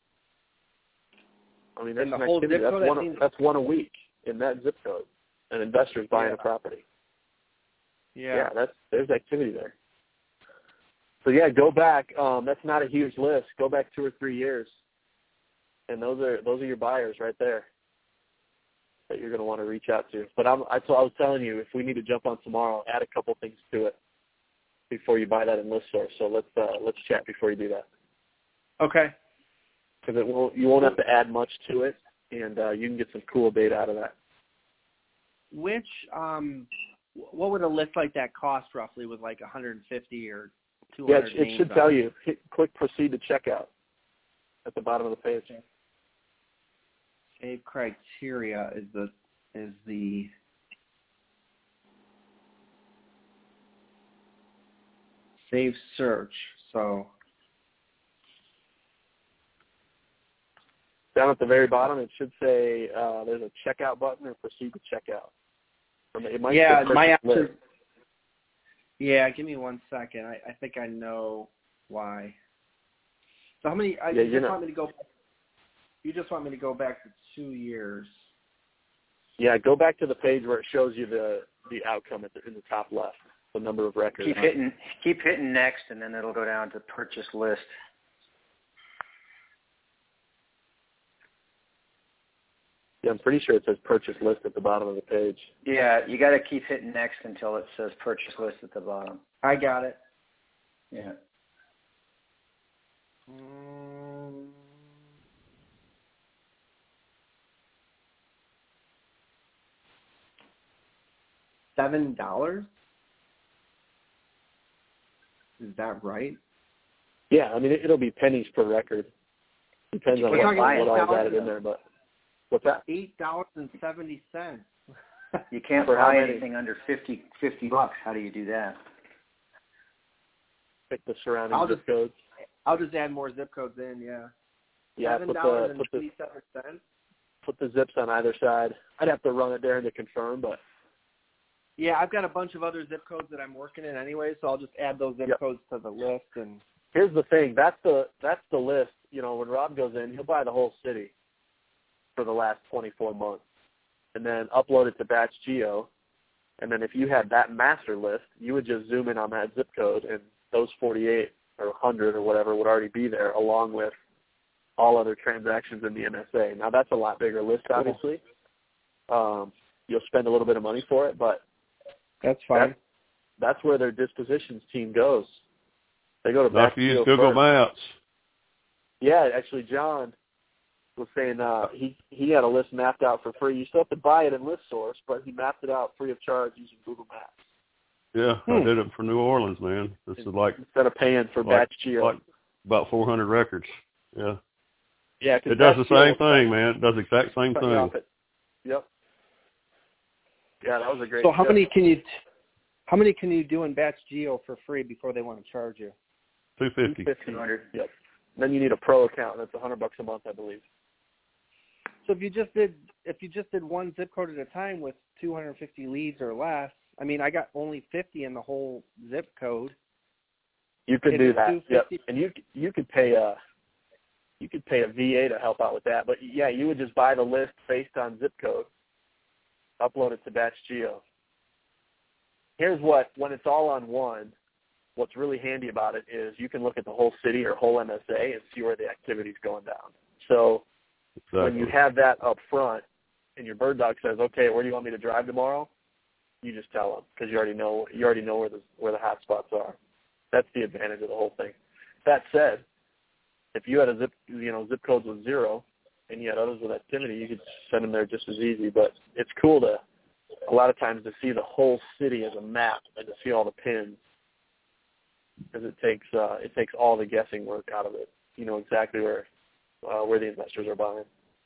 I mean, that's In the an whole activity. zip That's code, that one. seems- That's one a week in that zip code. An investor's buying Yeah. a property. Yeah. Yeah, that's there's activity there. So yeah, go back. Um, that's not a huge list. Go back two or three years, and those are those are your buyers right there that you're going to want to reach out to. But I'm, I, so I was telling you, if we need to jump on tomorrow, add a couple things to it before you buy that in ListSource. So let's uh, let's chat before you do that, Okay. because it won't you won't have to add much to it, and uh, you can get some cool data out of that. Which um, what would a list like that cost roughly with like one hundred fifty or two Yeah, hundred it, it names should on tell it? you. Hit, click proceed to checkout at the bottom of the page. Save criteria is the is the save search. So Down at the very bottom, it should say uh, there's a checkout button or proceed to checkout. Or it might yeah, say my purchase option. list. Yeah, give me one second. I, I think I know why. So how many? I, Yeah, you you're just not- want me to go? You just want me to go back to two years? Yeah, go back to the page where it shows you the the outcome at the, in the top left, the number of records. Keep hitting, keep hitting next, and then it'll go down to purchase list. Yeah, I'm pretty sure it says purchase list at the bottom of the page. Yeah, you got to keep hitting next until it says purchase list at the bottom. I got it. Yeah. Um, Seven dollars? Is that right? Yeah, I mean it, it'll be pennies per record. Depends on We're what, talking what about all's dollars, added in there, but what's that? Eight dollars and seventy cents. You can't For how buy many? anything under fifty, fifty bucks. How do you do that? Pick the surrounding I'll zip just- codes. I'll just add more zip codes in. Yeah. Yeah, Seven put dollars the and put the twenty-seven cents. put the zips on either side. I'd have to run it there to confirm, but Yeah, I've got a bunch of other zip codes that I'm working in anyway, so I'll just add those zip Yep. codes to the list. And here's the thing. That's the that's the list. You know, when Rob goes in, he'll buy the whole city for the last twenty-four months, and then upload it to Batch Geo. And then if you had that master list, you would just zoom in on that zip code, and those forty-eight or one hundred or whatever would already be there, along with all other transactions in the M S A. Now that's a lot bigger list, obviously. Um, you'll spend a little bit of money for it, but that's fine. That's, that's where their dispositions team goes. They go to Not Batch to use Geo Google first. Maps. Yeah, actually, John was saying uh, he he had a list mapped out for free. You still have to buy it in ListSource, but he mapped it out free of charge using Google Maps Yeah, Hmm. I did it for New Orleans, man. This is like instead of paying for like, Batch Geo. like about four hundred records. Yeah. yeah, 'cause It does the Batch Geo same will thing, cut- man. It does the exact same cut you thing. off at- Yep. Yeah, that was a great. So how tip. many can you how many can you do in Batch Geo for free before they want to charge you? two fifty. two fifty. two hundred. Yep. Then you need a pro account. That's a hundred bucks a month, I believe. So if you just did if you just did one zip code at a time with two hundred fifty leads or less, I mean, I got only fifty in the whole zip code. You could If do it's that. two Yep. fifty And you you could pay a you could pay a V A to help out with that. But yeah, you would just buy the list based on zip code, upload it to Batch Geo. Here's what when it's all on one. What's really handy about it is you can look at the whole city or whole M S A and see where the activity's going down. So Exactly. when you have that up front and your bird dog says, okay, where do you want me to drive tomorrow? You just tell them because you already know you already know where the where the hot spots are. That's the advantage of the whole thing. That said, if you had a zip you know zip codes with zero and you had others with activity, you could send them there just as easy. But it's cool to a lot of times to see the whole city as a map and to see all the pins. Because it takes uh, it takes all the guessing work out of it. You know exactly where uh, where the investors are buying.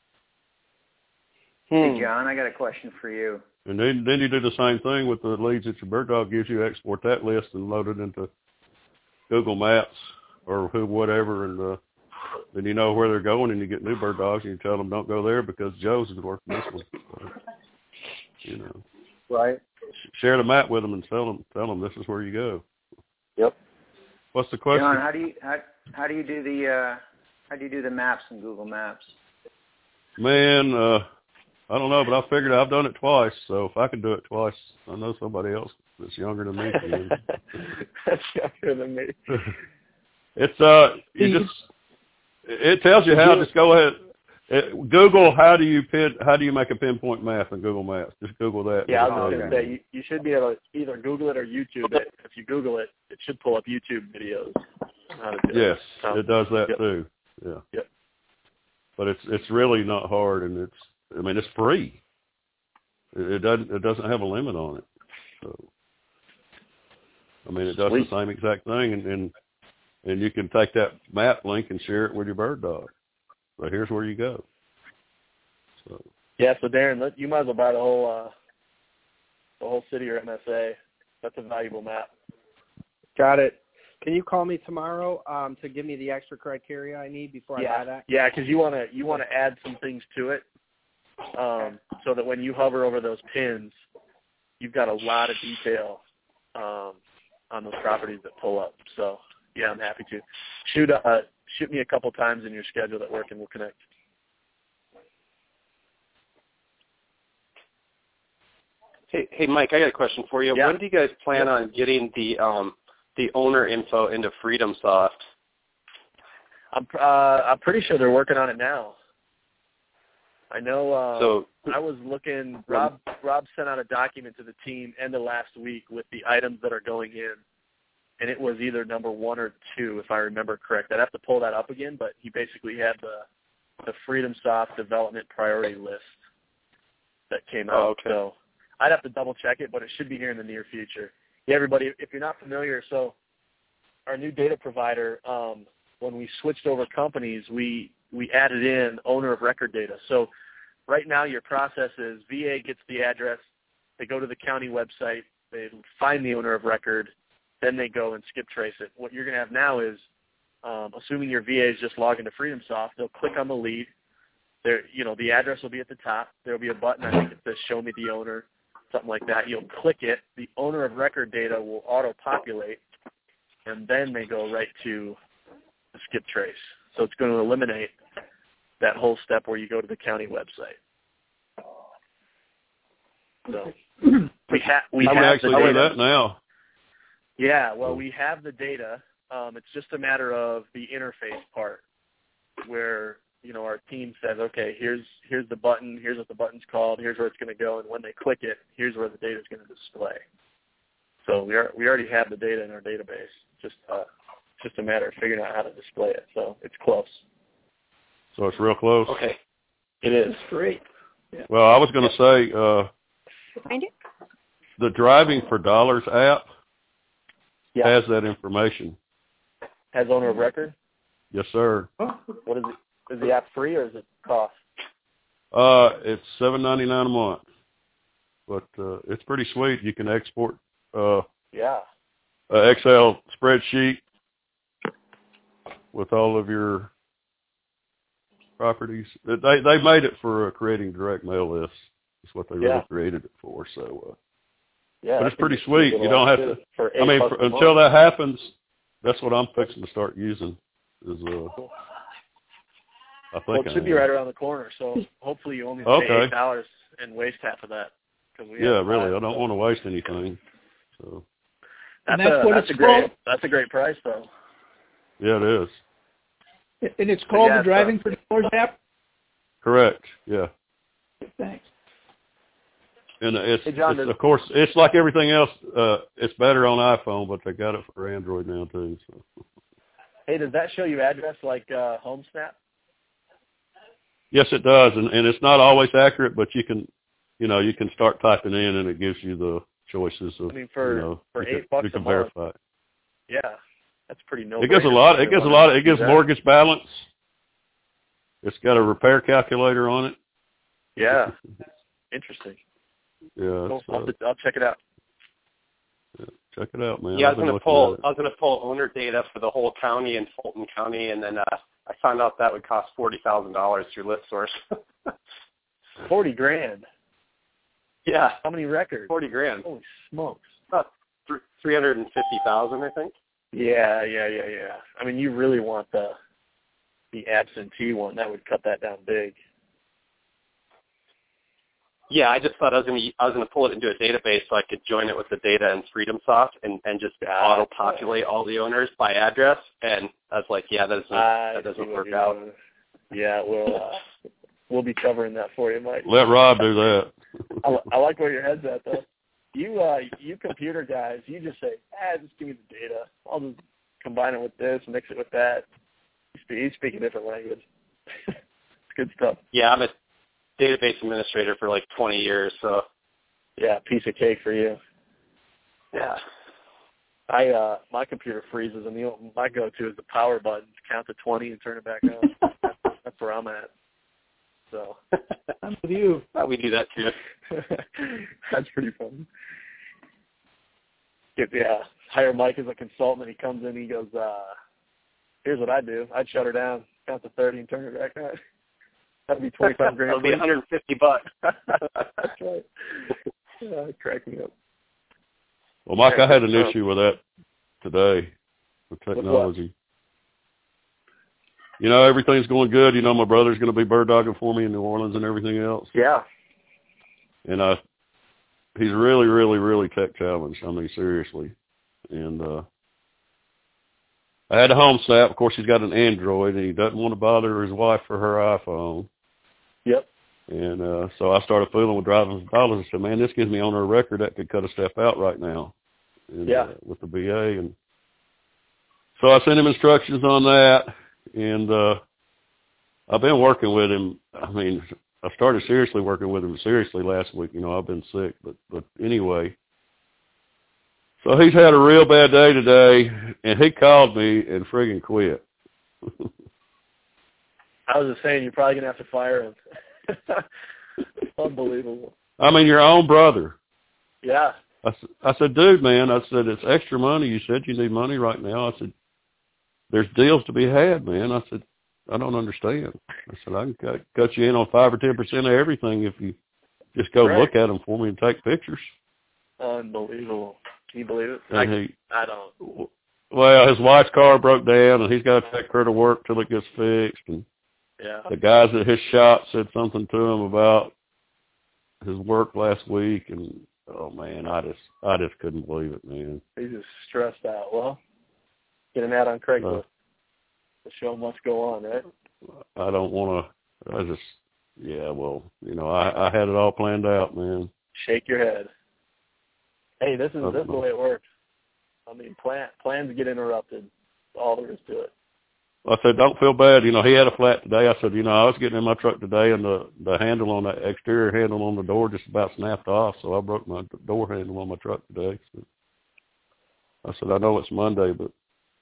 Hey, John, I got a question for you. And then, then you do the same thing with the leads that your bird dog gives you. Export that list and load it into Google Maps or who whatever, and uh, then you know where they're going, and you get new bird dogs, and you tell them don't go there because Joe's is working this one. So, you know, Right. share the map with them and tell them tell them this is where you go. Yep. What's the question? John, how do you how, how do you do the uh, how do you do the maps in Google Maps? Man, uh, I don't know, but I figured I've done it twice. So if I can do it twice, I know somebody else that's younger than me can. That's younger than me. It's uh, you just it tells you how. Just go ahead. It, Google how do you pin how do you make a pinpoint map in Google Maps? Just Google that. Yeah, I was Okay. going to say you, you should be able to either Google it or YouTube it. If you Google it, it should pull up YouTube videos on how to do Yes, it. Um, it does that yep. too. Yeah. Yep. But it's it's really not hard, and it's I mean it's free. It, it doesn't it doesn't have a limit on it. So I mean it does Sweet. the same exact thing, and, and and you can take that map link and share it with your bird dog. So here's where you go. So Yeah, so Darren, let, you might as well buy the whole uh, the whole city or M S A. That's a valuable map. Got it. Can you call me tomorrow um, to give me the extra criteria I need before I buy Yeah, that? yeah, because you want to you want to add some things to it, um, so that when you hover over those pins, you've got a lot of detail um, on those properties that pull up. So yeah, I'm happy to shoot uh, shoot me a couple times in your schedule at work, and we'll connect. Hey, hey, Mike, I got a question for you. Yeah. When do you guys plan on getting the um, the owner info into FreedomSoft? I'm uh, I'm pretty sure they're working on it now. I know. Uh, So I was looking. Rob Rob sent out a document to the team end of last week with the items that are going in, and it was either number one or two, if I remember correct. I'd have to pull that up again, but he basically had the the FreedomSoft development priority list that came out. Oh, okay. So I'd have to double check it, but it should be here in the near future. Yeah, everybody, if you're not familiar, so our new data provider, um, when we switched over companies, we we added in owner of record data. So right now your process is V A gets the address, they go to the county website, they find the owner of record, then they go and skip trace it. What you're going to have now is, um, assuming your V A is just logged into FreedomSoft, they'll click on the lead. There, you know, the address will be at the top. There will be a button, I think it says show me the owner, something like that. You'll click it. The owner of record data will auto-populate, and then they go right to the skip trace. So it's going to eliminate that whole step where you go to the county website. So we, ha- we I have would actually the do data. that now. Yeah, well, we have the data. Um, it's just a matter of the interface part where, you know, our team says, okay, here's here's the button, here's what the button's called, here's where it's going to go, and when they click it, here's where the data is going to display. So we are we already have the data in our database. Just uh, just a matter of figuring out how to display it. So it's close. So it's real close. okay. It is. Great. Well, I was going to say uh, Find it? the Driving for Dollars app Yeah. has that information. Has owner of record? Yes, sir. What is it? Is the app free or is it cost? Uh, it's seven ninety nine a month, but uh, it's pretty sweet. You can export uh, Yeah. an Excel spreadsheet with all of your properties. They they made it for uh, creating direct mail lists. That's what they really Yeah. created it for. So, uh, Yeah, but I it's think pretty it's sweet. good You don't have too, to. for I eight mean, bucks for, a until month. that happens, that's what I'm fixing to start using. Is uh, I think Well, it I should be am. right around the corner, so hopefully you only pay Okay. eight dollars and waste half of that. Cause we Yeah, have really. five, I don't so. want to waste anything. So That's, And that's a, what that's it's a great. called? That's a great price, though. yeah, it is. And it's called yeah, the it's Driving for Dollars app? Correct. Yeah. Thanks. And it's, Hey, John, it's does- of course it's like everything else. Uh, it's better on iPhone, but they got it for Android now too. So. Hey, does that show you address like uh, HomeSnap? Yes, it does, and, and it's not always accurate, but you can, you know, you can start typing in, and it gives you the choices of, I mean, for you know, for you eight can, bucks you can a month. verify it. Yeah, that's pretty no. It gives a lot. It gives a lot. It gives mortgage balance. It's got a repair calculator on it. Yeah, interesting. Yeah, Cool. it's, I'll, uh, have to- I'll check it out. yeah, check it out, man. Yeah, I I've was been gonna looking pull. at it. I was gonna pull owner data for the whole county and Fulton County, and then uh, I found out that would cost forty thousand dollars through ListSource. Forty grand. Yeah, How many records? forty grand. Holy smokes. About three hundred and fifty thousand, I think. Yeah, yeah, yeah, yeah. I mean, you really want the the absentee one. That would cut that down big. Yeah, I just thought I was gonna I was gonna pull it into a database so I could join it with the data in FreedomSoft and, and just Ah. auto populate all the owners by address. And I was like, yeah, that doesn't I that see doesn't what work you're out. doing. Yeah, we'll uh, we'll be covering that for you, Mike. Let Rob do that. I, li- I like where your head's at, though. You uh, you computer guys, you just say, ah, just give me the data. I'll just combine it with this, mix it with that. You speak, you speak a different language. It's good stuff. Yeah, I'm a database administrator for like twenty years, so Yeah, piece of cake for you. yeah. I uh, my computer freezes, and the my go-to is the power button, count to twenty, and turn it back on. That's where I'm at. So I'm with you. we do that too. that's pretty fun. Get yeah, hire Mike as a consultant, and he comes in, he goes, uh, "Here's what I do. I'd shut her down, count to thirty, and turn it back on." That'd be twenty-five grand. That'll be one hundred fifty bucks. That's right. Yeah, crack me up. Well, Mike, I had an Yeah. issue with that today with technology. You know, everything's going good. You know, my brother's going to be bird dogging for me in New Orleans and everything else. Yeah. And I, he's really, really, really tech challenged. I mean, seriously. And uh, I had a home snap. Of course, he's got an Android, and he doesn't want to bother his wife for her iPhone. Yep. And uh, so I started fooling with driving some dollars. I said, man, this gives me on a record that could cut a step out right now. And, Yeah. uh, with the B A. And so I sent him instructions on that. And uh, I've been working with him. I mean, I started seriously working with him seriously last week. You know, I've been sick. But, but anyway, so he's had a real bad day today. And he called me and friggin' quit. I was just saying, you're probably going to have to fire him. Unbelievable. I mean, your own brother. Yeah. I, s- I said, dude, man, I said, it's extra money. You said you need money right now. I said, there's deals to be had, man. I said, I don't understand. I said, I can cut, cut you in on five or ten percent of everything if you just go Right. look at them for me and take pictures. Unbelievable. Can you believe it? And I, he, I don't. well, his wife's car broke down, and he's got to take her to work till it gets fixed. And Yeah. the guys at his shop said something to him about his work last week, and oh man, I just, I just couldn't believe it, man. He's just stressed out. Well, get an ad on Craigslist. Uh, The show must go on, right? I don't want to. I just, yeah. Well, you know, I, I had it all planned out, man. Shake your head. Hey, this is Uh, this is the way it works. I mean, plan, plans get interrupted. That's all there is to it. I said, don't feel bad. You know, he had a flat today. I said, you know, I was getting in my truck today, and the the handle on that exterior handle on the door just about snapped off, so I broke my door handle on my truck today. So I said, I know it's Monday, but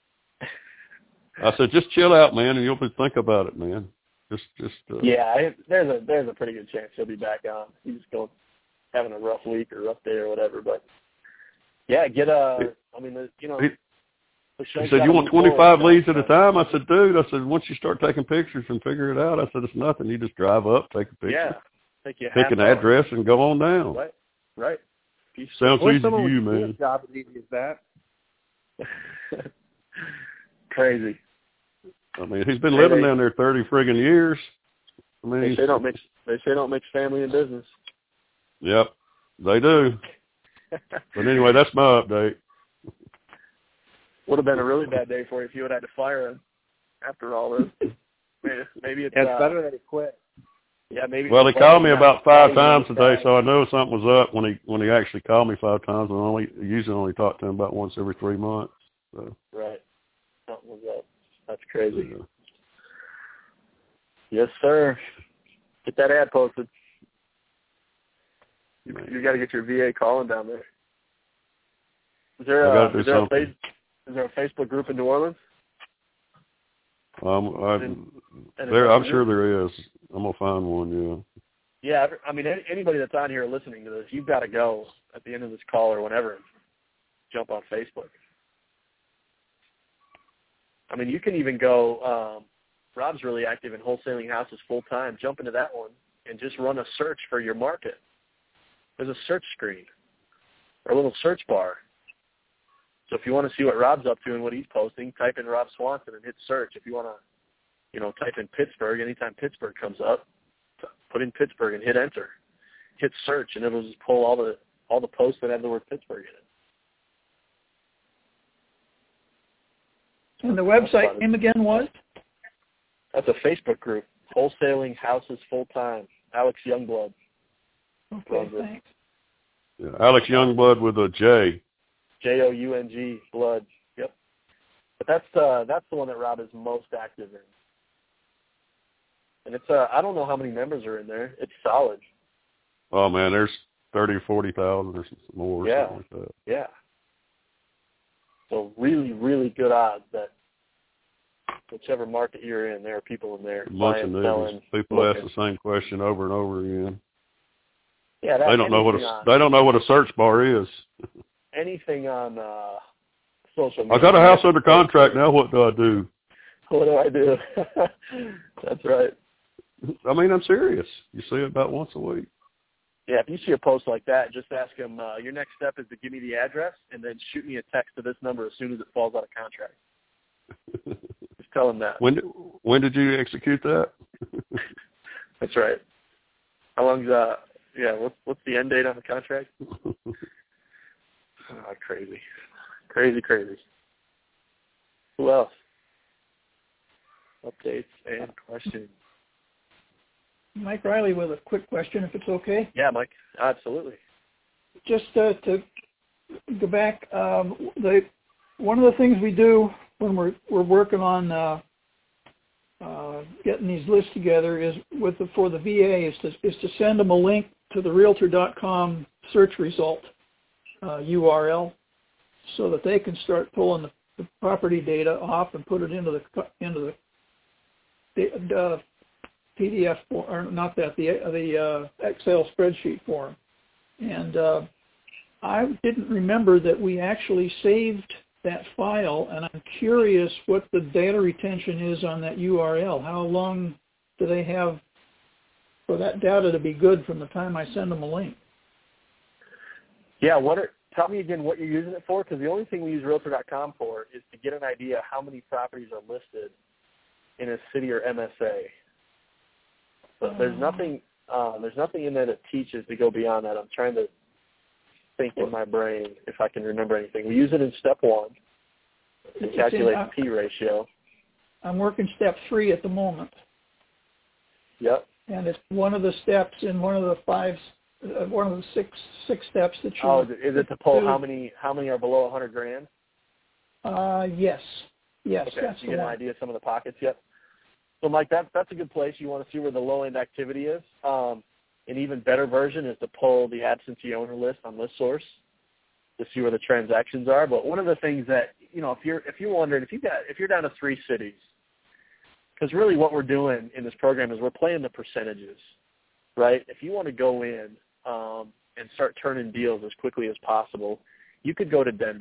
I said, just chill out, man, and you'll be think about it, man. Just, just. Uh, Yeah, I, there's a there's a pretty good chance he'll be back on. He's just going having a rough week or rough day or whatever. But yeah, get a. I mean, the, you know, He, He said, you want twenty-five leads at a time? I said, dude, I said, once you start taking pictures and figure it out, I said, it's nothing. You just drive up, take a picture, yeah. Take you pick an address, and go on down. Right, right. Sounds easy to you, man. Job as easy as that. Crazy. I mean, he's been living they, down there thirty friggin' years. I mean, they say don't mix. They say don't mix family and business. Yep, they do. But anyway, that's my update. Would have been a really bad day for you if you had had to fire him after all this. Maybe, maybe it's, it's uh, better that he quit. Yeah, maybe. Well, he called me about five times today, so I know something was up when he when he actually called me five times. And I only usually only talk to him about once every three months. So. Right. Something was up. That's crazy. Yeah. Yes, sir. Get that ad posted. You, you got to get your V A calling down there. Is there a, is there a, face, is there a Facebook group in New Orleans? Um, I, in, there, I'm sure there is. I'm gonna find one. Yeah. Yeah, I mean, anybody that's on here listening to this, you've got to go at the end of this call or whenever, jump on Facebook. I mean, you can even go. Um, Rob's really active in wholesaling houses full time. Jump into that one and just run a search for your market. There's a search screen or a little search bar. So if you want to see what Rob's up to and what he's posting, type in Rob Swanson and hit search. If you want to, you know, type in Pittsburgh, anytime Pittsburgh comes up, put in Pittsburgh and hit enter. Hit search, and it'll just pull all the all the posts that have the word Pittsburgh in it. And the website name again was? That's a Facebook group, Wholesaling Houses Full Time. Alex Youngblood. Okay, thanks. Yeah, Alex Youngblood with a J. J O U N G, Blood. Yep. But that's uh, that's the one that Rob is most active in. And it's uh, I don't know how many members are in there. It's solid. Oh man, there's thirty or forty thousand or more. Or yeah. Something like that. Yeah. So really, really good odds that whichever market you're in, there are people in there buying, selling. People looking. ask the same question over and over again. Yeah, they don't know what a they don't know what a search bar is. Anything on uh, social media. I got a house under contract now. What do I do? What do I do? That's right. I mean, I'm serious. You see it about once a week. Yeah, if you see a post like that, just ask them, uh, your next step is to give me the address and then shoot me a text to this number as soon as it falls out of contract. Just tell them that. When did, when did you execute that? That's right. How long's, uh, yeah, what's, what's the end date on the contract? Oh, crazy. Crazy, crazy. Who else? Updates and questions. Mike Riley with a quick question, if it's okay. Yeah, Mike. Absolutely. Just uh, to go back, um, the one of the things we do when we're we're working on uh, uh, getting these lists together is with the, for the V A is to is to send them a link to the Realtor dot com search result uh, U R L, so that they can start pulling the, the property data off and put it into the into the, the uh, P D F form, or not that, the the uh, Excel spreadsheet form. And uh, I didn't remember that we actually saved that file, and I'm curious what the data retention is on that U R L. How long do they have for that data to be good from the time I send them a link? Yeah, what are, tell me again what you're using it for, because the only thing we use Realtor dot com for is to get an idea how many properties are listed in a city or M S A. But there's nothing uh, there's nothing in there that teaches to go beyond that. I'm trying to think in my brain if I can remember anything. We use it in step one to calculate the P ratio. I'm working step three at the moment. Yep. And it's one of the steps in one of the five, uh, one of the six six steps that you. Oh, is it, is it to pull do. how many how many are below a hundred grand? Uh, yes, yes. Okay, that's so you the get one. an idea of some of the pockets. Yep. So, Mike, that, that's a good place. You want to see where the low-end activity is. Um, an even better version is to pull the absentee owner list on ListSource to see where the transactions are. But one of the things that, you know, if you're if you're wondering, if you got if you're down to three cities, because really what we're doing in this program is we're playing the percentages, right? If you want to go in um, and start turning deals as quickly as possible, you could go to Denver,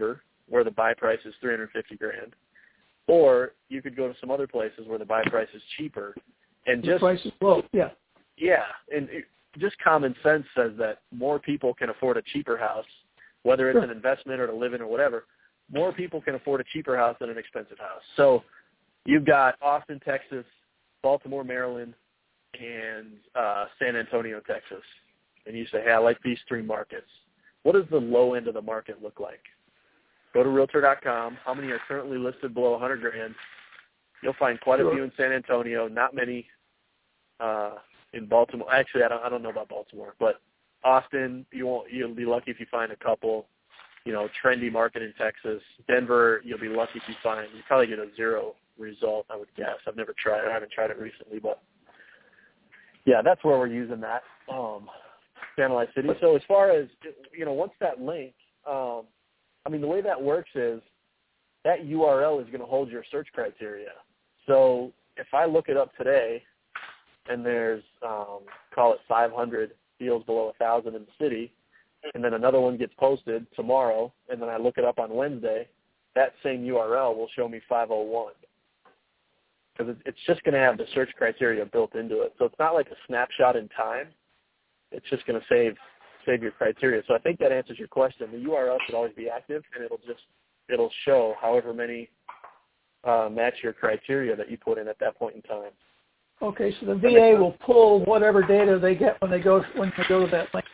where the buy price is three hundred fifty grand, or you could go to some other places where the buy price is cheaper, and The just price is low. Yeah. yeah, and it, just common sense says that more people can afford a cheaper house, whether it's Sure. an investment or to live in or whatever. More people can afford a cheaper house than an expensive house. So you've got Austin, Texas, Baltimore, Maryland, and uh, San Antonio, Texas. And you say, hey, I like these three markets. What does the low end of the market look like? Go to Realtor dot com. How many are currently listed below one hundred grand? You'll find quite Sure. a few in San Antonio, not many uh, in Baltimore. Actually, I don't, I don't know about Baltimore, but Austin, you won't, you'll be lucky if you find a couple. You know, trendy market in Texas. Denver, you'll be lucky if you find, you probably get a zero result, I would guess. I've never tried it. I haven't tried it recently, but yeah, that's where we're using that, um, Analyze City. So as far as, you know, once that link, um, I mean, the way that works is that U R L is going to hold your search criteria. So if I look it up today and there's, um, call it five hundred deals below one thousand in the city, and then another one gets posted tomorrow, and then I look it up on Wednesday, that same U R L will show me five oh one. Because it's just going to have the search criteria built into it. So it's not like a snapshot in time. It's just going to save save your criteria. So I think that answers your question. The U R L should always be active, and it'll just it'll show however many uh, match your criteria that you put in at that point in time. Okay, so the V A will pull whatever data they get when they go when they go to that link.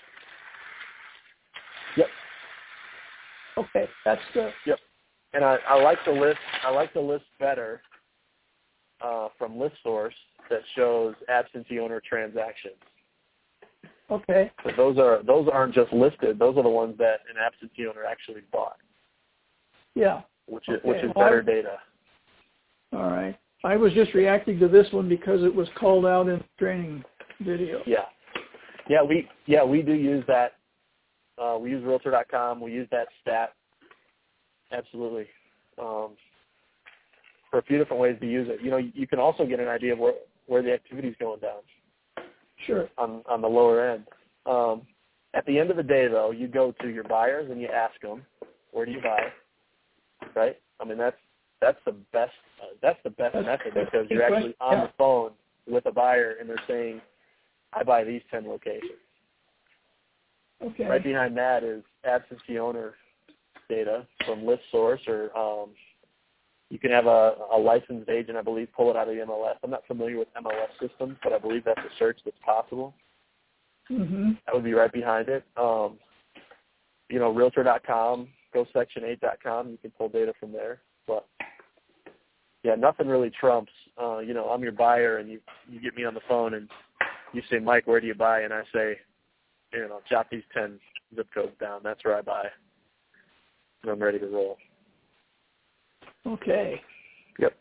Yep. Okay, that's the. Yep. And I, I like the list. I like the list better uh, from ListSource that shows absentee owner transactions. Okay. So those are those aren't just listed. Those are the ones that an absentee owner actually bought. Yeah. Which is Okay. which is Well, better I, data. All right. I was just reacting to this one because it was called out in the training video. Yeah. Yeah, we yeah we do use that. Uh, we use Realtor dot com. We use that stat. Absolutely. Um, for a few different ways to use it. You know, you can also get an idea of where, where the activity is going down. Sure. On, on the lower end. Um, at the end of the day, though, you go to your buyers and you ask them, where do you buy? Right? I mean, that's that's the best uh, that's the best That's, method that's because you're actually on yeah. the phone with a buyer and they're saying, I buy these ten locations. Okay. Right behind that is absentee owner data from ListSource, or um, you can have a, a licensed agent, I believe, pull it out of the M L S. I'm not familiar with M L S systems, but I believe that's a search that's possible. Mm-hmm. That would be right behind it. Um, you know, Realtor dot com, go section eight dot com, you can pull data from there. But, yeah, nothing really trumps, uh, you know, I'm your buyer and you, you get me on the phone and you say, Mike, where do you buy? And I say, you know, jot these ten zip codes down. That's where I buy. And I'm ready to roll. Okay. Yep.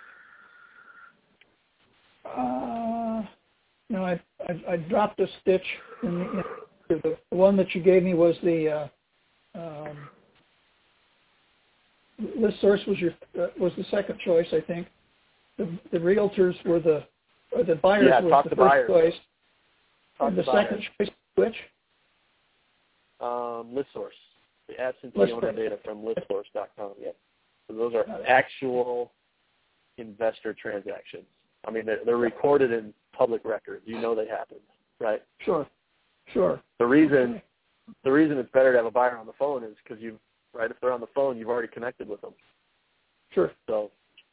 Uh, no, I, I I dropped a stitch. In the, in the, the one that you gave me was the uh, um, ListSource was your uh, was the second choice, I think. The the realtors were the or the buyers Yeah, was talk the to first buyers. choice. Talk And to the second buyers. choice, which? Um, ListSource, the absentee ListSource. owner data from listsource dot com. Yep. So those are Got it. actual investor transactions. I mean, they're, they're recorded in public records. You know they happened, right? Sure. Sure. The reason Okay. the reason it's better to have a buyer on the phone is because you, right? If they're on the phone, you've already connected with them. Sure. So,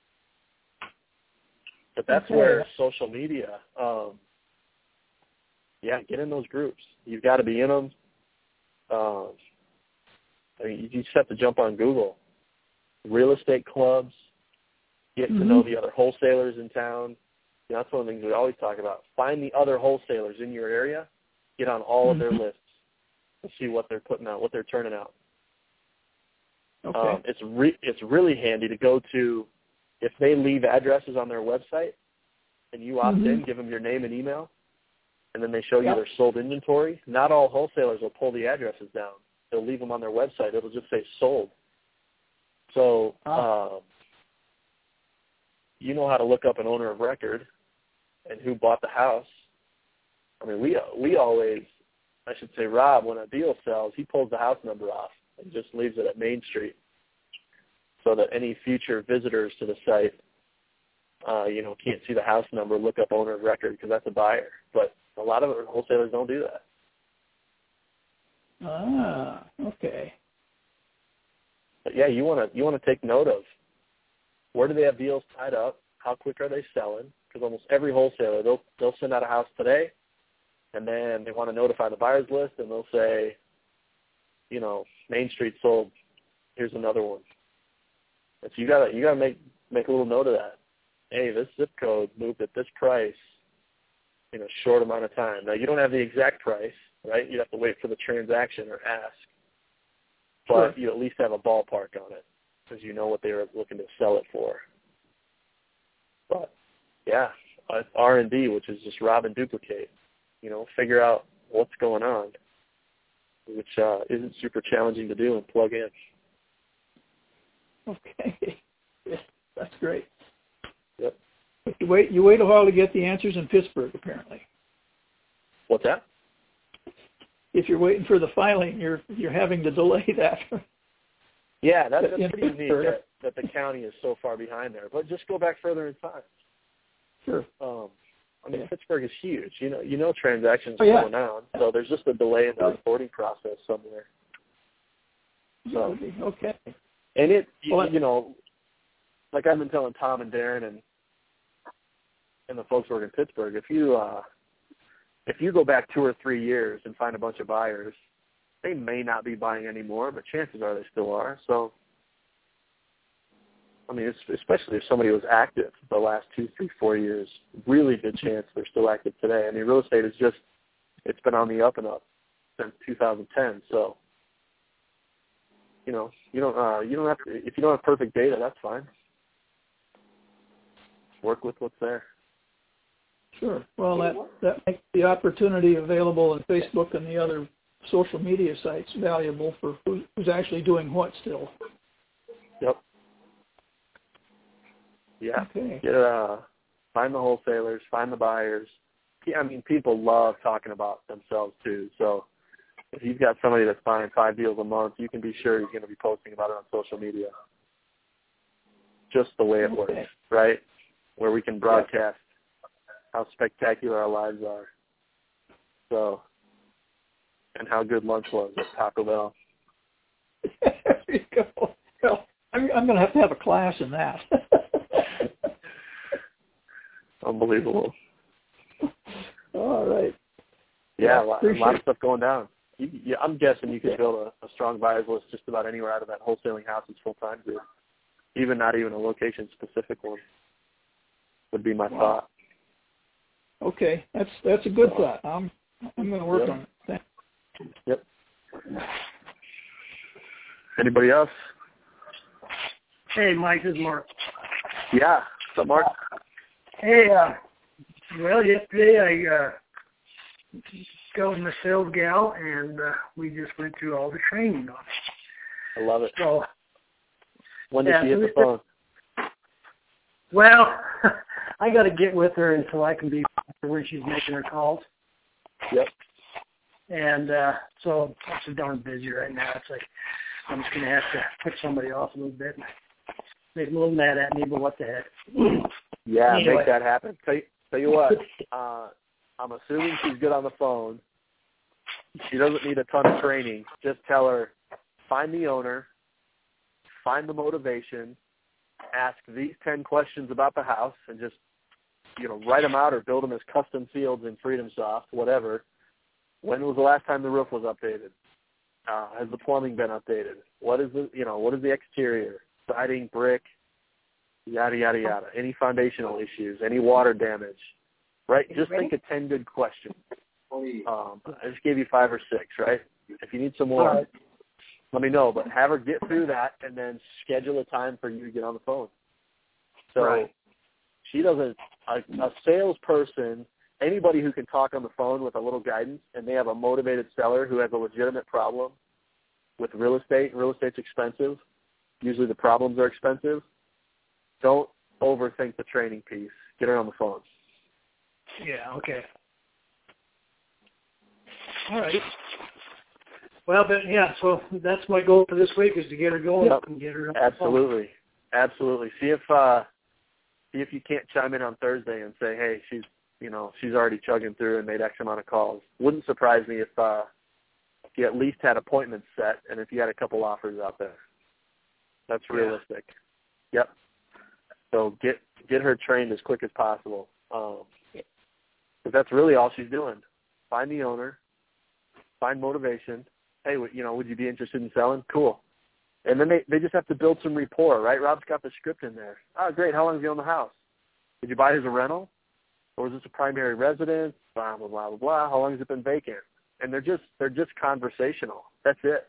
but that's Okay. where social media. Um, yeah, get in those groups. You've got to be in them. Um, I mean, you just have to jump on Google. Real estate clubs, get Mm-hmm. to know the other wholesalers in town. You know, that's one of the things we always talk about. Find the other wholesalers in your area, get on all of their Mhm. lists, and see what they're putting out, what they're turning out. Okay. Um, it's re- it's really handy to go to, if they leave addresses on their website, and you opt Mhm. in, give them your name and email, and then they show you Yep. their sold inventory. Not all wholesalers will pull the addresses down. They'll leave them on their website. It'll just say sold. So Ah. um, you know how to look up an owner of record and who bought the house. I mean, we we always, I should say, Rob, when a deal sells, he pulls the house number off and just leaves it at Main Street. so that any future visitors to the site, uh, you know, can't see the house number, look up owner of record because that's a buyer. But a lot of wholesalers don't do that. Ah, okay. But yeah, you want to you want to take note of where do they have deals tied up, how quick are they selling? Because almost every wholesaler they'll they'll send out a house today, and then they want to notify the buyers list, and they'll say, you know, Main Street sold. Here's another one. And so you gotta you gotta make make a little note of that. Hey, this zip code moved at this price in a short amount of time. Now you don't have the exact price, right? You have to wait for the transaction or ask, but you at least have a ballpark on it because you know what they were looking to sell it for. But yeah, R and D, which is just rob and duplicate. You know, figure out what's going on, which uh, isn't super challenging to do and plug in. Okay, yeah, that's great. Yep. You wait. You wait a while to get the answers in Pittsburgh, apparently. What's that? If you're waiting for the filing, you're you're having to delay that. Yeah, that's, that's in pretty unique Pittsburgh. that, that the county is so far behind there. But just go back further in time. Sure. Um, I mean, Yeah. Pittsburgh is huge. You know, you know, transactions Oh, yeah. going on, so there's just a delay in the reporting process somewhere. So, Okay. and it, you, Well, you know, like I've been telling Tom and Darren and and the folks working in Pittsburgh, if you uh, if you go back two or three years and find a bunch of buyers, they may not be buying anymore, but chances are they still are. So, I mean, it's, especially if somebody was active the last two, three, four years, really good chance they're still active today. I mean, real estate is just, it's been on the up and up since two thousand ten. So, you know, you don't, uh, you don't have to, if you don't have perfect data, that's fine. Work with what's there. Sure. Well, that that makes the opportunity available in Facebook and the other social media sites valuable for who, who's actually doing what still. Yep. Yeah. Okay. Get, uh, find the wholesalers, find the buyers. Yeah, I mean, people love talking about themselves too. So if you've got somebody that's buying five deals a month, you can be sure he's going to be posting about it on social media. Just the way it works, Okay. right? Where we can broadcast how spectacular our lives are. So, and how good lunch was at Taco Bell. There you go. Well, I'm, I'm going to have to have a class in that. Unbelievable. All right. Yeah, Well, a, lot, a appreciate lot of stuff going down. You, yeah, I'm guessing you could build a, a strong buyers list just about anywhere out of that wholesaling houses full-time group. Even not even a location-specific one would be my Wow. thought. Okay, that's that's a good thought. I'm I'm going to work Yep. on it. Thanks. Yep. Anybody else? Hey, Mike, this is Mark. Yeah. What's up, Mark? Hey, uh, well, yesterday I uh, got with my sales gal, and uh, we just went through all the training on it. I love it. So, When did yeah, she hit so the we- phone? well, I got to get with her until I can be when she's making her calls. Yep. And uh, so I'm so darn busy right now. It's like I'm just going to have to put somebody off a little bit. Make them a little mad at me, but what the heck. Yeah, Anyway. make that happen. Tell you, tell you what, uh, I'm assuming she's good on the phone. She doesn't need a ton of training. Just tell her, find the owner, find the motivation, ask these ten questions about the house, and just, you know, write them out or build them as custom fields in FreedomSoft, whatever. When was the last time the roof was updated? Uh, has the plumbing been updated? What is the, you know, what is the exterior? Siding, brick, yada, yada, yada. Any foundational issues, any water damage, right? Just think of ten good questions. Um, I just gave you five or six, right? If you need some more, Right. let me know. But have her get through that and then schedule a time for you to get on the phone. So Right. she doesn't, a, a salesperson, anybody who can talk on the phone with a little guidance and they have a motivated seller who has a legitimate problem with real estate, real estate's expensive. Usually the problems are expensive. Don't overthink the training piece. Get her on the phone. Yeah, okay. All right. Well, but yeah, so that's my goal for this week is to get her going Yep. and get her up. Absolutely, absolutely. See if uh, see if you can't chime in on Thursday and say, hey, she's you know she's already chugging through and made X amount of calls. Wouldn't surprise me if uh, you at least had appointments set and if you had a couple offers out there. That's realistic. Yeah. Yep. So get get her trained as quick as possible. Um, because that's really all she's doing. Find the owner, find motivation. Hey, you know, would you be interested in selling? Cool. And then they, they just have to build some rapport, right? Rob's got the script in there. Oh, great. How long have you owned the house? Did you buy it as a rental? Or is this a primary residence? Blah, blah, blah, blah, blah. How long has it been vacant? And they're just they're just conversational. That's it.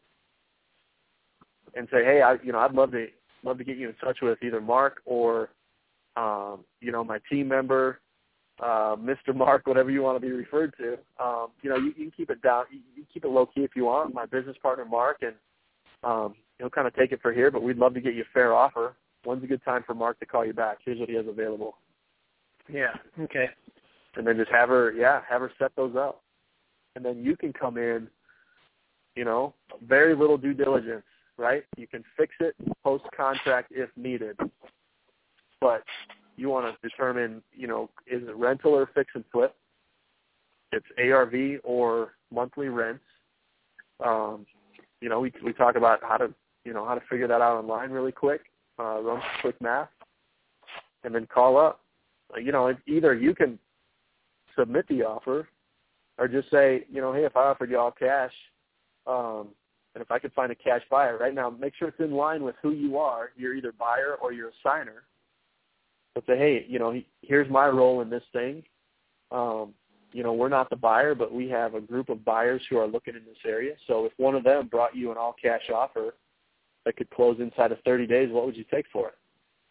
And say, hey, I you know, I'd love to love to get you in touch with either Mark or um, you know, my team member, uh, Mister Mark, whatever you want to be referred to. Um, you know, you, you can keep it down. You, you can keep it low key if you want. My business partner, Mark, and um, he'll kind of take it for here. But we'd love to get you a fair offer. When's a good time for Mark to call you back? Here's what he has available. Yeah. Okay. And then just have her, yeah, have her set those up. And then you can come in, you know, very little due diligence, right? You can fix it post-contract if needed. But you want to determine, you know, is it rental or fix and flip? It's A R V or monthly rents. Um, you know, we we talk about how to, you know, how to figure that out online really quick, uh, run some quick math, and then call up. You know, either you can submit the offer or just say, you know, hey, if I offered you all cash, um, and if I could find a cash buyer right now, make sure it's in line with who you are. You're either buyer or you're a signer. But say, hey, you know, here's my role in this thing. Um, you know, we're not the buyer, but we have a group of buyers who are looking in this area. So if one of them brought you an all-cash offer that could close inside of thirty days, what would you take for it?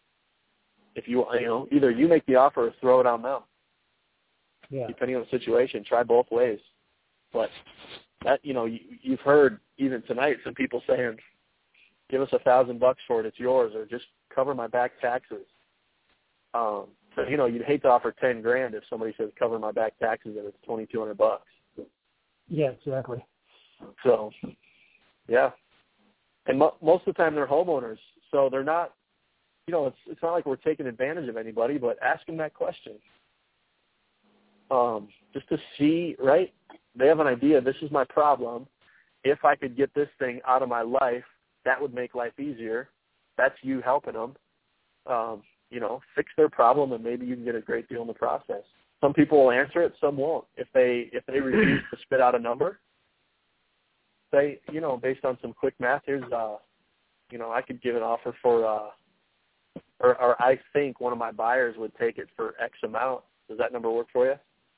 If you, you know, either you make the offer or throw it on them. Yeah. Depending on the situation, try both ways. But that, you know, you, you've heard even tonight some people saying, give us a thousand bucks for it, it's yours, or just cover my back taxes. Um, so, you know, you'd hate to offer ten grand if somebody says cover my back taxes and it's twenty-two hundred bucks. Yeah, exactly. So, yeah. And mo- most of the time they're homeowners, so they're not, you know, it's it's not like we're taking advantage of anybody, but ask them that question. Um, just to see, right? They have an idea, this is my problem. If I could get this thing out of my life, that would make life easier. That's you helping them. Um, you know, fix their problem, and maybe you can get a great deal in the process. Some people will answer it, some won't. If they if they refuse to spit out a number, say, you know, based on some quick math, here's, uh, you know, I could give an offer for, uh, or, or I think one of my buyers would take it for X amount. Does that number work for you?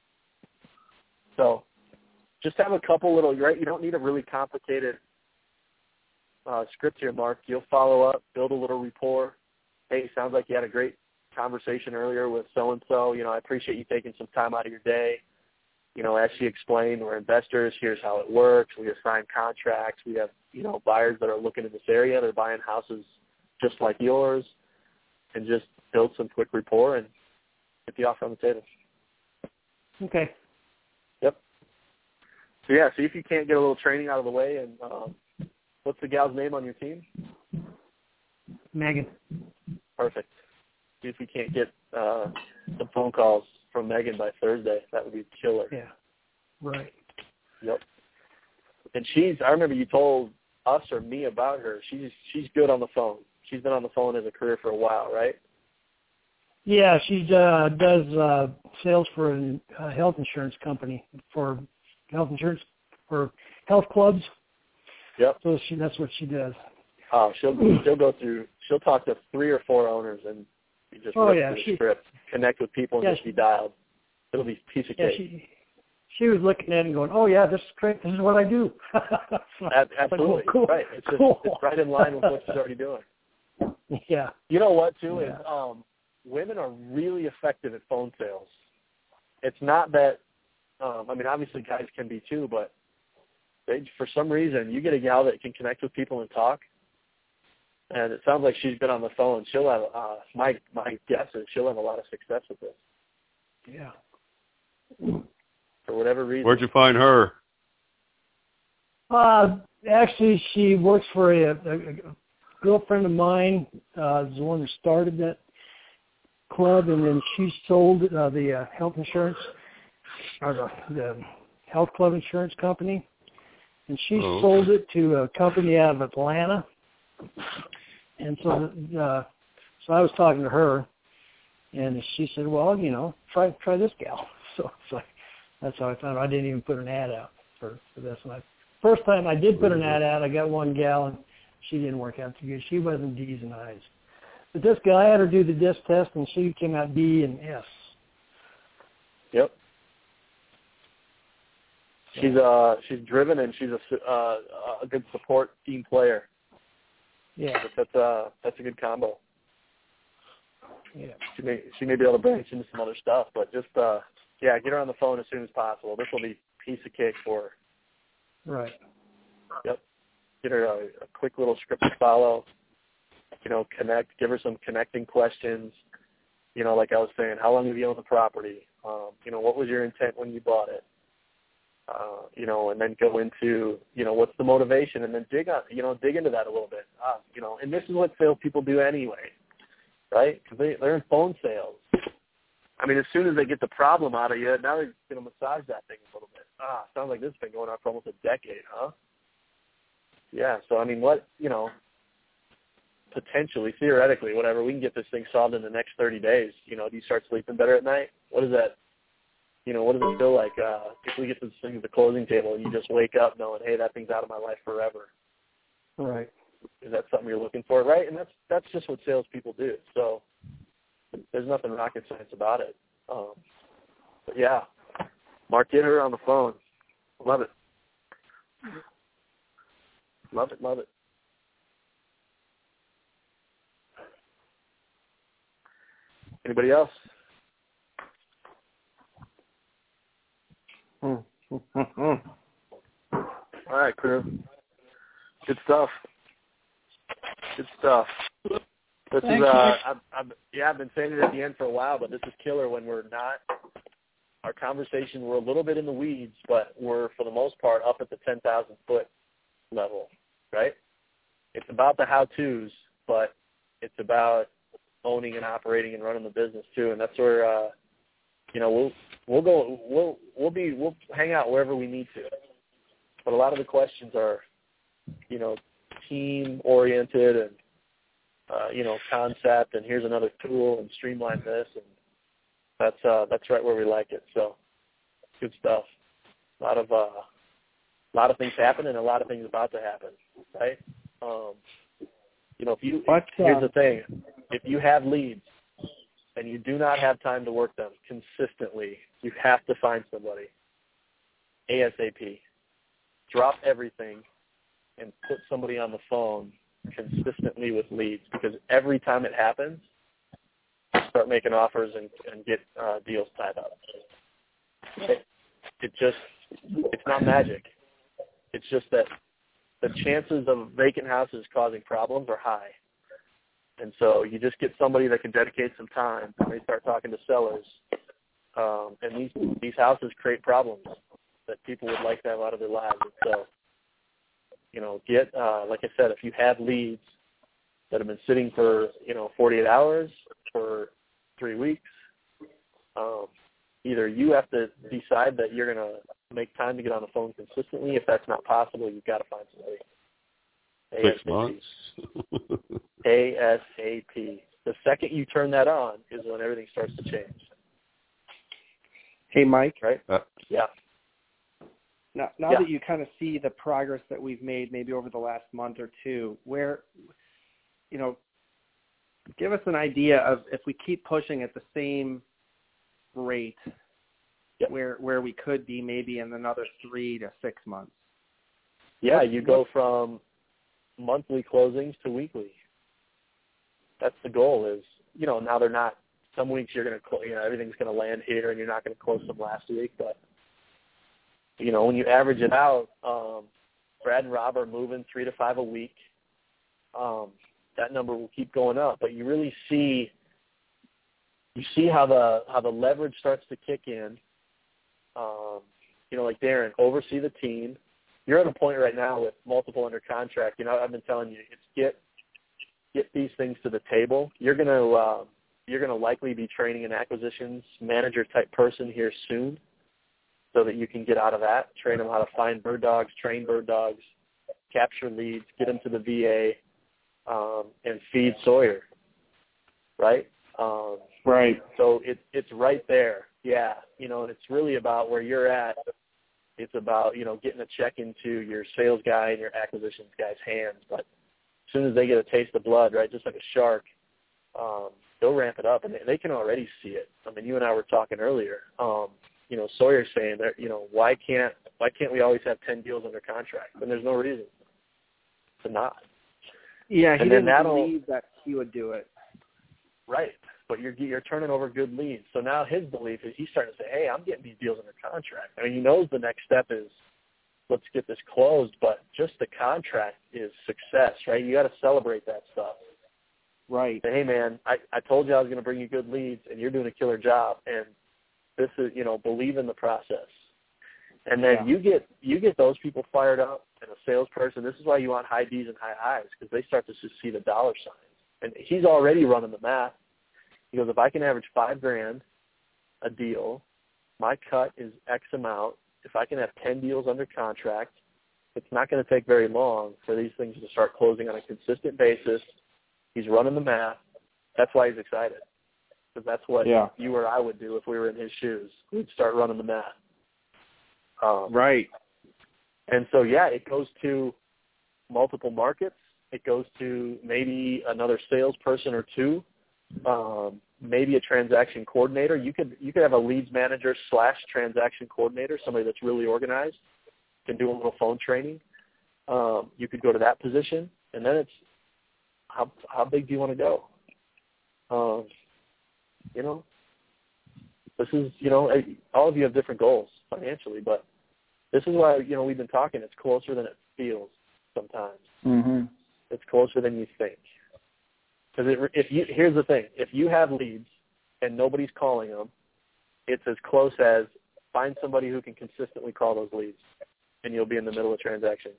So just have a couple little, right? You don't need a really complicated uh, script here, Mark. You'll follow up, build a little rapport. Hey, sounds like you had a great conversation earlier with so-and-so. You know, I appreciate you taking some time out of your day. You know, as she explained, we're investors. Here's how it works. We assign contracts. We have, you know, buyers that are looking in this area. They're buying houses just like yours, and just build some quick rapport and get the offer on the table. Okay. Yep. So, yeah, see if you can't get a little training out of the way. And um, what's the gal's name on your team? Megan. Perfect. See if we can't get uh, some phone calls from Megan by Thursday. That would be killer. Yeah. Right. Yep. And she's, I remember you told us or me about her. She's she's good on the phone. She's been on the phone as a career for a while, right? Yeah, she uh, does uh, sales for a uh, health insurance company, for health insurance, for health clubs. Yep. So she, that's what she does. Oh, she'll she'll go through. She'll talk to three or four owners and you just oh, rip yeah, through the she, script, connect with people, and yeah, just be dialed. It'll be a piece of yeah, cake. she, she was looking at it and going, "Oh yeah, this is great. This is what I do." Ab- absolutely, like, oh, cool. Right. It's just cool. it's right in line with what she's already doing. Yeah. You know what, too, yeah. is um, women are really effective at phone sales. It's not that, um, I mean, obviously guys can be too, but they, for some reason, you get a gal that can connect with people and talk, and it sounds like she's been on the phone. She'll have, uh, my my guess is she'll have a lot of success with this. Yeah. For whatever reason. Where'd you find her? Uh, actually, she works for a, a, a girlfriend of mine, uh, is the one who started that club, and then she sold uh, the uh, health insurance, or the, the health club insurance company, and she oh, okay. sold it to a company out of Atlanta. And so, uh, so I was talking to her, and she said, "Well, you know, try try this gal." So, so that's how I found out. I didn't even put an ad out for, for this one. I, first time I did put an ad out, I got one gal, and she didn't work out too good. She wasn't D's and I's. But this guy, I had her do the disc test, and she came out D and S. Yep. She's uh she's driven, and she's a uh, a good support team player. Yeah, but that's uh that's a good combo. Yeah, she may she may be able to branch into some other stuff, but just uh yeah, get her on the phone as soon as possible. This will be a piece of cake for her. Right. Yep. Get her a, a quick little script to follow. You know, connect. Give her some connecting questions. You know, like I was saying, how long have you owned the property? Um, you know, what was your intent when you bought it? Uh, you know, and then go into, you know, what's the motivation, and then dig on, you know, dig into that a little bit. Uh, you know, and this is what salespeople do anyway, right? Because they, they're in phone sales. I mean, as soon as they get the problem out of you, now they're going to massage that thing a little bit. Ah, sounds like this has been going on for almost a decade, huh? Yeah, so, I mean, what, you know, potentially, theoretically, whatever, we can get this thing solved in the next thirty days. You know, do you start sleeping better at night? What is that? You know, what does it feel like uh, if we get this thing at the closing table and you just wake up knowing, hey, that thing's out of my life forever? Right. Is that something you're looking for, right? And that's that's just what salespeople do. So there's nothing rocket science about it. Um, but, yeah, Mark, get her on the phone. Love it. Love it, love it. Anybody else? All right, crew. Good stuff. Good stuff. This Thank is uh, you. I've, I've, yeah, I've been saying it at the end for a while, but this is killer when we're not. Our conversation, we're a little bit in the weeds, but we're for the most part up at the ten thousand foot level, right? It's about the how-tos, but it's about owning and operating and running the business too, and that's where uh, you know we'll we'll go we'll we'll be we'll hang out wherever we need to. But a lot of the questions are, you know, team oriented and uh, you know, concept, and here's another tool, and streamline this, and that's uh, that's right where we like it. So good stuff. A lot of uh, a lot of things happen, and a lot of things about to happen, right? Um, you know, if you What, here's uh, the thing: if you have leads and you do not have time to work them consistently, you have to find somebody ASAP. Drop everything and put somebody on the phone consistently with leads, because every time it happens, start making offers and, and get uh, deals tied up. It, it just, it's not magic. It's just that the chances of vacant houses causing problems are high. And so you just get somebody that can dedicate some time, and they start talking to sellers. Um, and these these houses create problems that people would like to have out of their lives. And so, you know, get, uh, like I said, if you have leads that have been sitting for, you know, forty-eight hours, for three weeks, um, either you have to decide that you're going to make time to get on the phone consistently. If that's not possible, you've got to find somebody. Six months. ASAP. The second you turn that on is when everything starts to change. Hey, Mike. Right? Uh, yeah. Now, now Yeah. that you kind of see the progress that we've made maybe over the last month or two, where, you know, give us an idea of if we keep pushing at the same rate, Yep. where where we could be maybe in another three to six months. Yeah, What- you go what- from monthly closings to weekly. That's the goal. Is, you know, now they're not. Some weeks you're going to, you know, everything's going to land here, and you're not going to close some last week. But, you know, when you average it out, um, Brad and Rob are moving three to five a week. Um, that number will keep going up. But you really see, you see how the how the leverage starts to kick in. Um, you know, like Darren, oversee the team, you're at a point right now with multiple under contract. You know, I've been telling you, it's get get these things to the table. You're gonna uh, you're gonna likely be training an acquisitions manager type person here soon, so that you can get out of that, train them how to find bird dogs, train bird dogs, capture leads, get them to the V A, um, and feed Sawyer. Right. Um, right. So it's it's right there. Yeah. You know, and it's really about where you're at. It's about, you know, getting a check into your sales guy and your acquisitions guy's hands. But as soon as they get a taste of blood, right, just like a shark, um, they'll ramp it up, and they, they can already see it. I mean, you and I were talking earlier. Um, you know, Sawyer's saying that, you know, why can't why can't we always have ten deals under contract? And there's no reason to not. Yeah, he and didn't then believe that he would do it. Right. But you're you're turning over good leads. So now his belief is he's starting to say, hey, I'm getting these deals under contract. I mean, he knows the next step is let's get this closed, but just the contract is success, right? You got to celebrate that stuff. Right. Say, hey, man, I, I told you I was going to bring you good leads, and you're doing a killer job. And this is, you know, believe in the process. And then yeah. you get you get those people fired up, and a salesperson, this is why you want high D's and high I's, because they start to just see the dollar signs. And he's already running the math. He goes, if I can average five grand a deal, my cut is X amount. If I can have ten deals under contract, it's not going to take very long for these things to start closing on a consistent basis. He's running the math. That's why he's excited, because that's what yeah. you or I would do if we were in his shoes. We'd start running the math. Um, right. And so, yeah, it goes to multiple markets. It goes to maybe another salesperson or two. Um, maybe a transaction coordinator. You could you could have a leads manager slash transaction coordinator, somebody that's really organized, can do a little phone training. Um, you could go to that position, and then it's how how big do you want to go? Um, you know, this is you know all of you have different goals financially, but this is why you know we've been talking. It's closer than it feels sometimes. Mm-hmm. It's closer than you think. Because if you here's the thing, if you have leads and nobody's calling them, it's as close as find somebody who can consistently call those leads, and you'll be in the middle of transactions.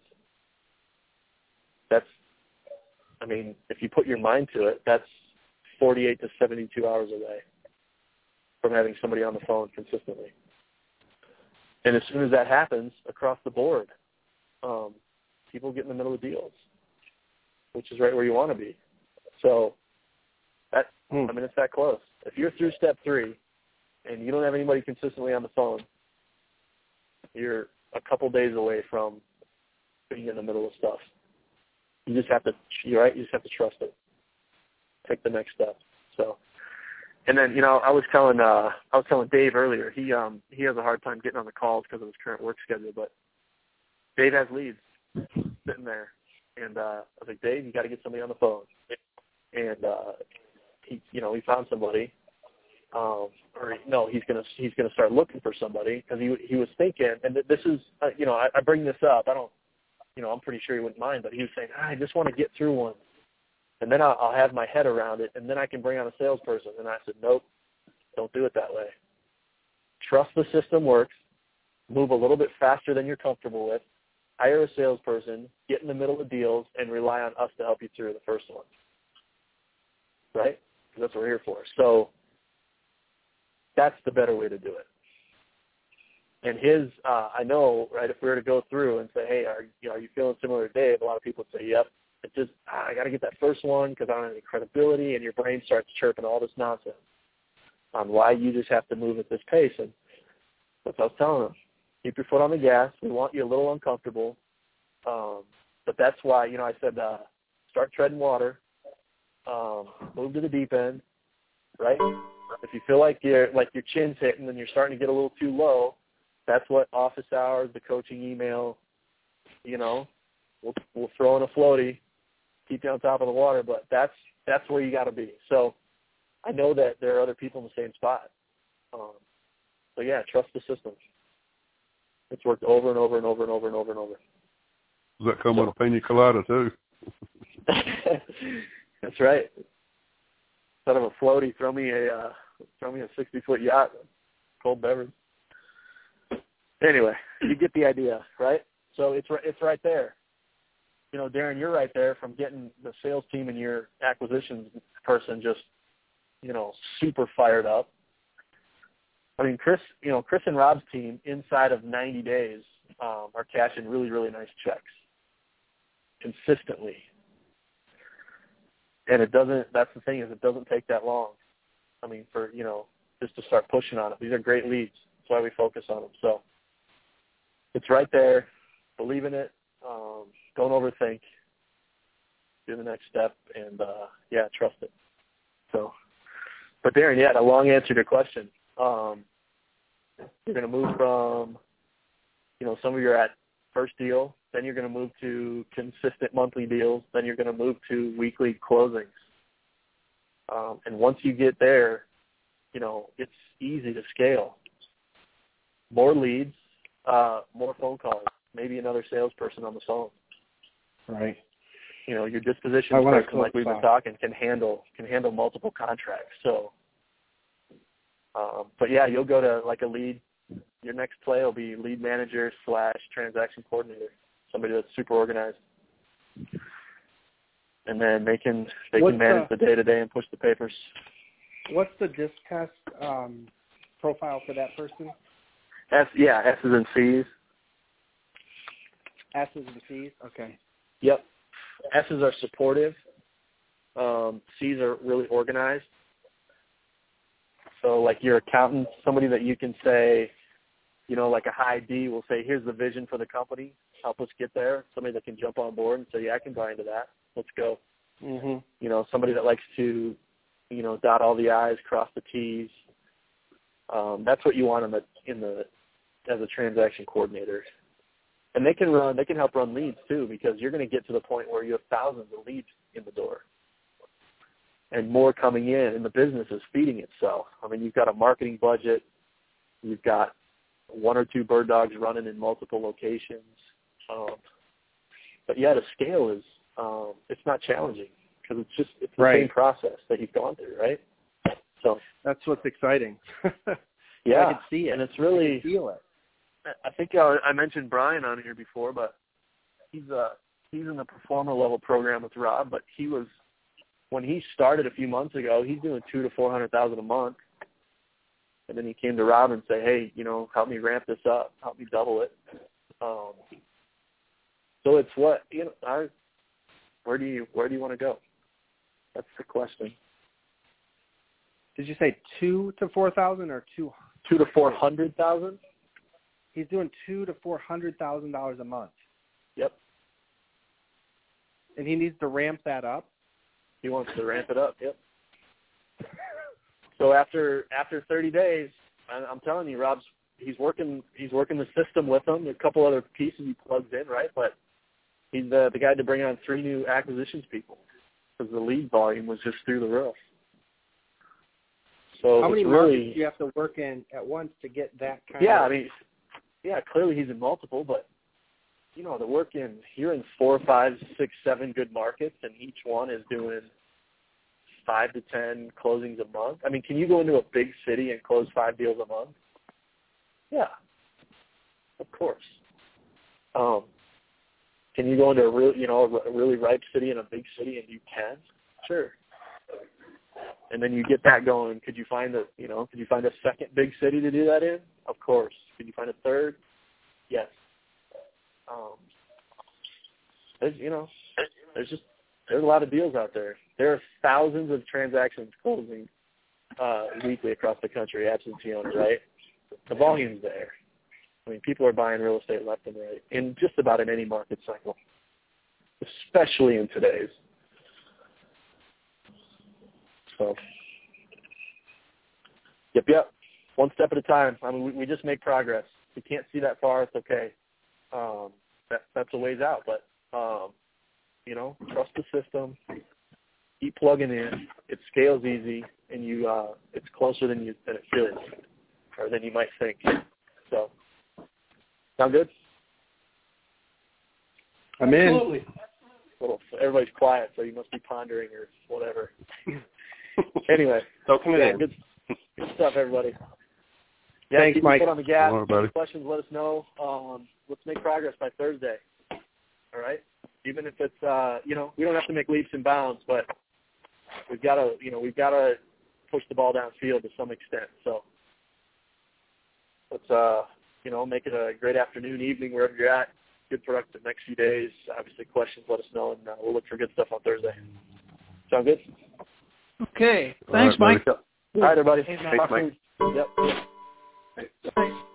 That's, I mean, if you put your mind to it, that's forty-eight to seventy-two hours away from having somebody on the phone consistently. And as soon as that happens across the board, um, people get in the middle of deals, which is right where you want to be. So, that I mean, it's that close. If you're through step three and you don't have anybody consistently on the phone, you're a couple days away from being in the middle of stuff. You just have to, you're right. You just have to trust it. Take the next step. So, and then you know, I was telling uh, I was telling Dave earlier. He um he has a hard time getting on the calls because of his current work schedule, but Dave has leads sitting there, and uh, I was like, Dave, you got to get somebody on the phone. And uh, he, you know, he found somebody, um, or no, he's gonna he's gonna start looking for somebody because he he was thinking, and this is, uh, you know, I, I bring this up. I don't, you know, I'm pretty sure he wouldn't mind, but he was saying, I just want to get through one, and then I'll, I'll have my head around it, and then I can bring on a salesperson. And I said, nope, don't do it that way. Trust the system works. Move a little bit faster than you're comfortable with. Hire a salesperson, get in the middle of deals, and rely on us to help you through the first one. Right? Because that's what we're here for. So that's the better way to do it. And his, uh, I know, right, if we were to go through and say, hey, are you, know, are you feeling similar to Dave? A lot of people would say, yep. It just, ah, I got to get that first one because I don't have any credibility, and your brain starts chirping all this nonsense on why you just have to move at this pace. And that's what I was telling them. Keep your foot on the gas. We want you a little uncomfortable. Um, but that's why, you know, I said uh, start treading water. Um, move to the deep end, right? If you feel like your like your chin's hitting and you're starting to get a little too low, that's what office hours, the coaching email, you know, we'll we'll throw in a floaty, keep you on top of the water. But that's that's where you got to be. So I know that there are other people in the same spot. Um, so yeah, trust the system. It's worked over and over and over and over and over and over. Does that come so, with a pina colada too? That's right. Instead of a floaty, throw me a uh, throw me a sixty foot yacht, cold beverage. Anyway, you get the idea, right? So it's it's right there. You know, Darren, you're right there from getting the sales team and your acquisitions person just, you know, super fired up. I mean, Chris, you know, Chris and Rob's team inside of ninety days um, are cashing really, really nice checks consistently. And it doesn't, that's the thing is it doesn't take that long. I mean, for, you know, just to start pushing on it. These are great leads. That's why we focus on them. So it's right there. Believe in it. Um, don't overthink. Do the next step. And, uh, yeah, trust it. So, but Darren, yeah, a long answer to your question. Um, you're going to move from, you know, some of you are at first deal, then you're going to move to consistent monthly deals, then you're going to move to weekly closings. Um, and once you get there, you know, it's easy to scale. More leads, uh, more phone calls, maybe another salesperson on the phone. Right. You know, your disposition I want person, to like we've been talking, can handle can handle multiple contracts. So, um, but yeah, you'll go to like a lead. Your next play will be lead manager slash transaction coordinator, somebody that's super organized, and then they can they What's can manage the, the day to day and push the papers. What's the disc test um, profile for that person? S yeah, S's and C's. S's and C's. Okay. Yep. S's are supportive. Um, C's are really organized. So like your accountant, somebody that you can say, you know, like a high D will say, here's the vision for the company. Help us get there. Somebody that can jump on board and say, yeah, I can buy into that. Let's go. Mm-hmm. You know, somebody that likes to, you know, dot all the I's, cross the T's. Um, that's what you want in the in the as a transaction coordinator. And they can run, they can help run leads too, because you're going to get to the point where you have thousands of leads in the door, and more coming in, and the business is feeding itself. I mean, you've got a marketing budget, you've got one or two bird dogs running in multiple locations. Um, but yeah, the scale is, um, it's not challenging because it's just, it's the right. same process that you've gone through, right? So that's what's exciting. yeah, I can see it. And it's really, I can feel it. I think I, I mentioned Brian on here before, but he's uh he's in the performer level program with Rob, but he was, when he started a few months ago, he's doing two to four hundred thousand a month. And then he came to Rob and said, hey, you know, help me ramp this up, help me double it. Um, so it's what, you know, I, where do you, where do you want to go? That's the question. Did you say two to four thousand or two? Two to four hundred thousand? He's doing two to four hundred thousand dollars a month. Yep. And he needs to ramp that up? He wants to ramp it up, yep. So after after thirty days, I'm telling you, Rob's he's working he's working the system with them. A couple other pieces he plugs in, right? But he's the the guy to bring on three new acquisitions people because the lead volume was just through the roof. So how many it's markets really, do you have to work in at once to get that kind yeah, of? I mean, yeah, clearly he's in multiple, but you know, the work in you're in four, five, six, seven good markets, and each one is doing five to ten closings a month. I mean, can you go into a big city and close five deals a month? Yeah, of course. Um, can you go into a real, you know, a really ripe city in a big city and you can? Sure. And then you get that going. Could you find a, you know, could you find a second big city to do that in? Of course. Could you find a third? Yes. Um, there's, you know, there's just there's a lot of deals out there. There are thousands of transactions closing uh, weekly across the country, absentee owners, right? The volume's there. I mean, people are buying real estate left and right in just about in any market cycle, especially in today's. So, yep, yep. One step at a time. I mean, we, we just make progress. If you can't see that far, it's okay. Um, that, that's a ways out, but, um, you know, trust the system. Keep plugging in. It scales easy, and you uh, it's closer than you than it feels, or than you might think. So, sound good? I'm in. Absolutely. Little, everybody's quiet, so you must be pondering or whatever. Anyway, Soaking it yeah, in. good, good stuff, everybody. Yeah, Thanks, keep your Mike. foot on the gas. All right, buddy. Any questions, let us know. Um, let's make progress by Thursday. All right? Even if it's, uh, you know, we don't have to make leaps and bounds, but we've got to, you know, we've got to push the ball downfield to some extent. So let's, uh, you know, make it a great afternoon, evening, wherever you're at. Good productive next few days. Obviously, questions, let us know, and uh, we'll look for good stuff on Thursday. Sound good? Okay. All Thanks, right, buddy. Mike. All right, everybody. Thanks, Mike. Yep. Thanks.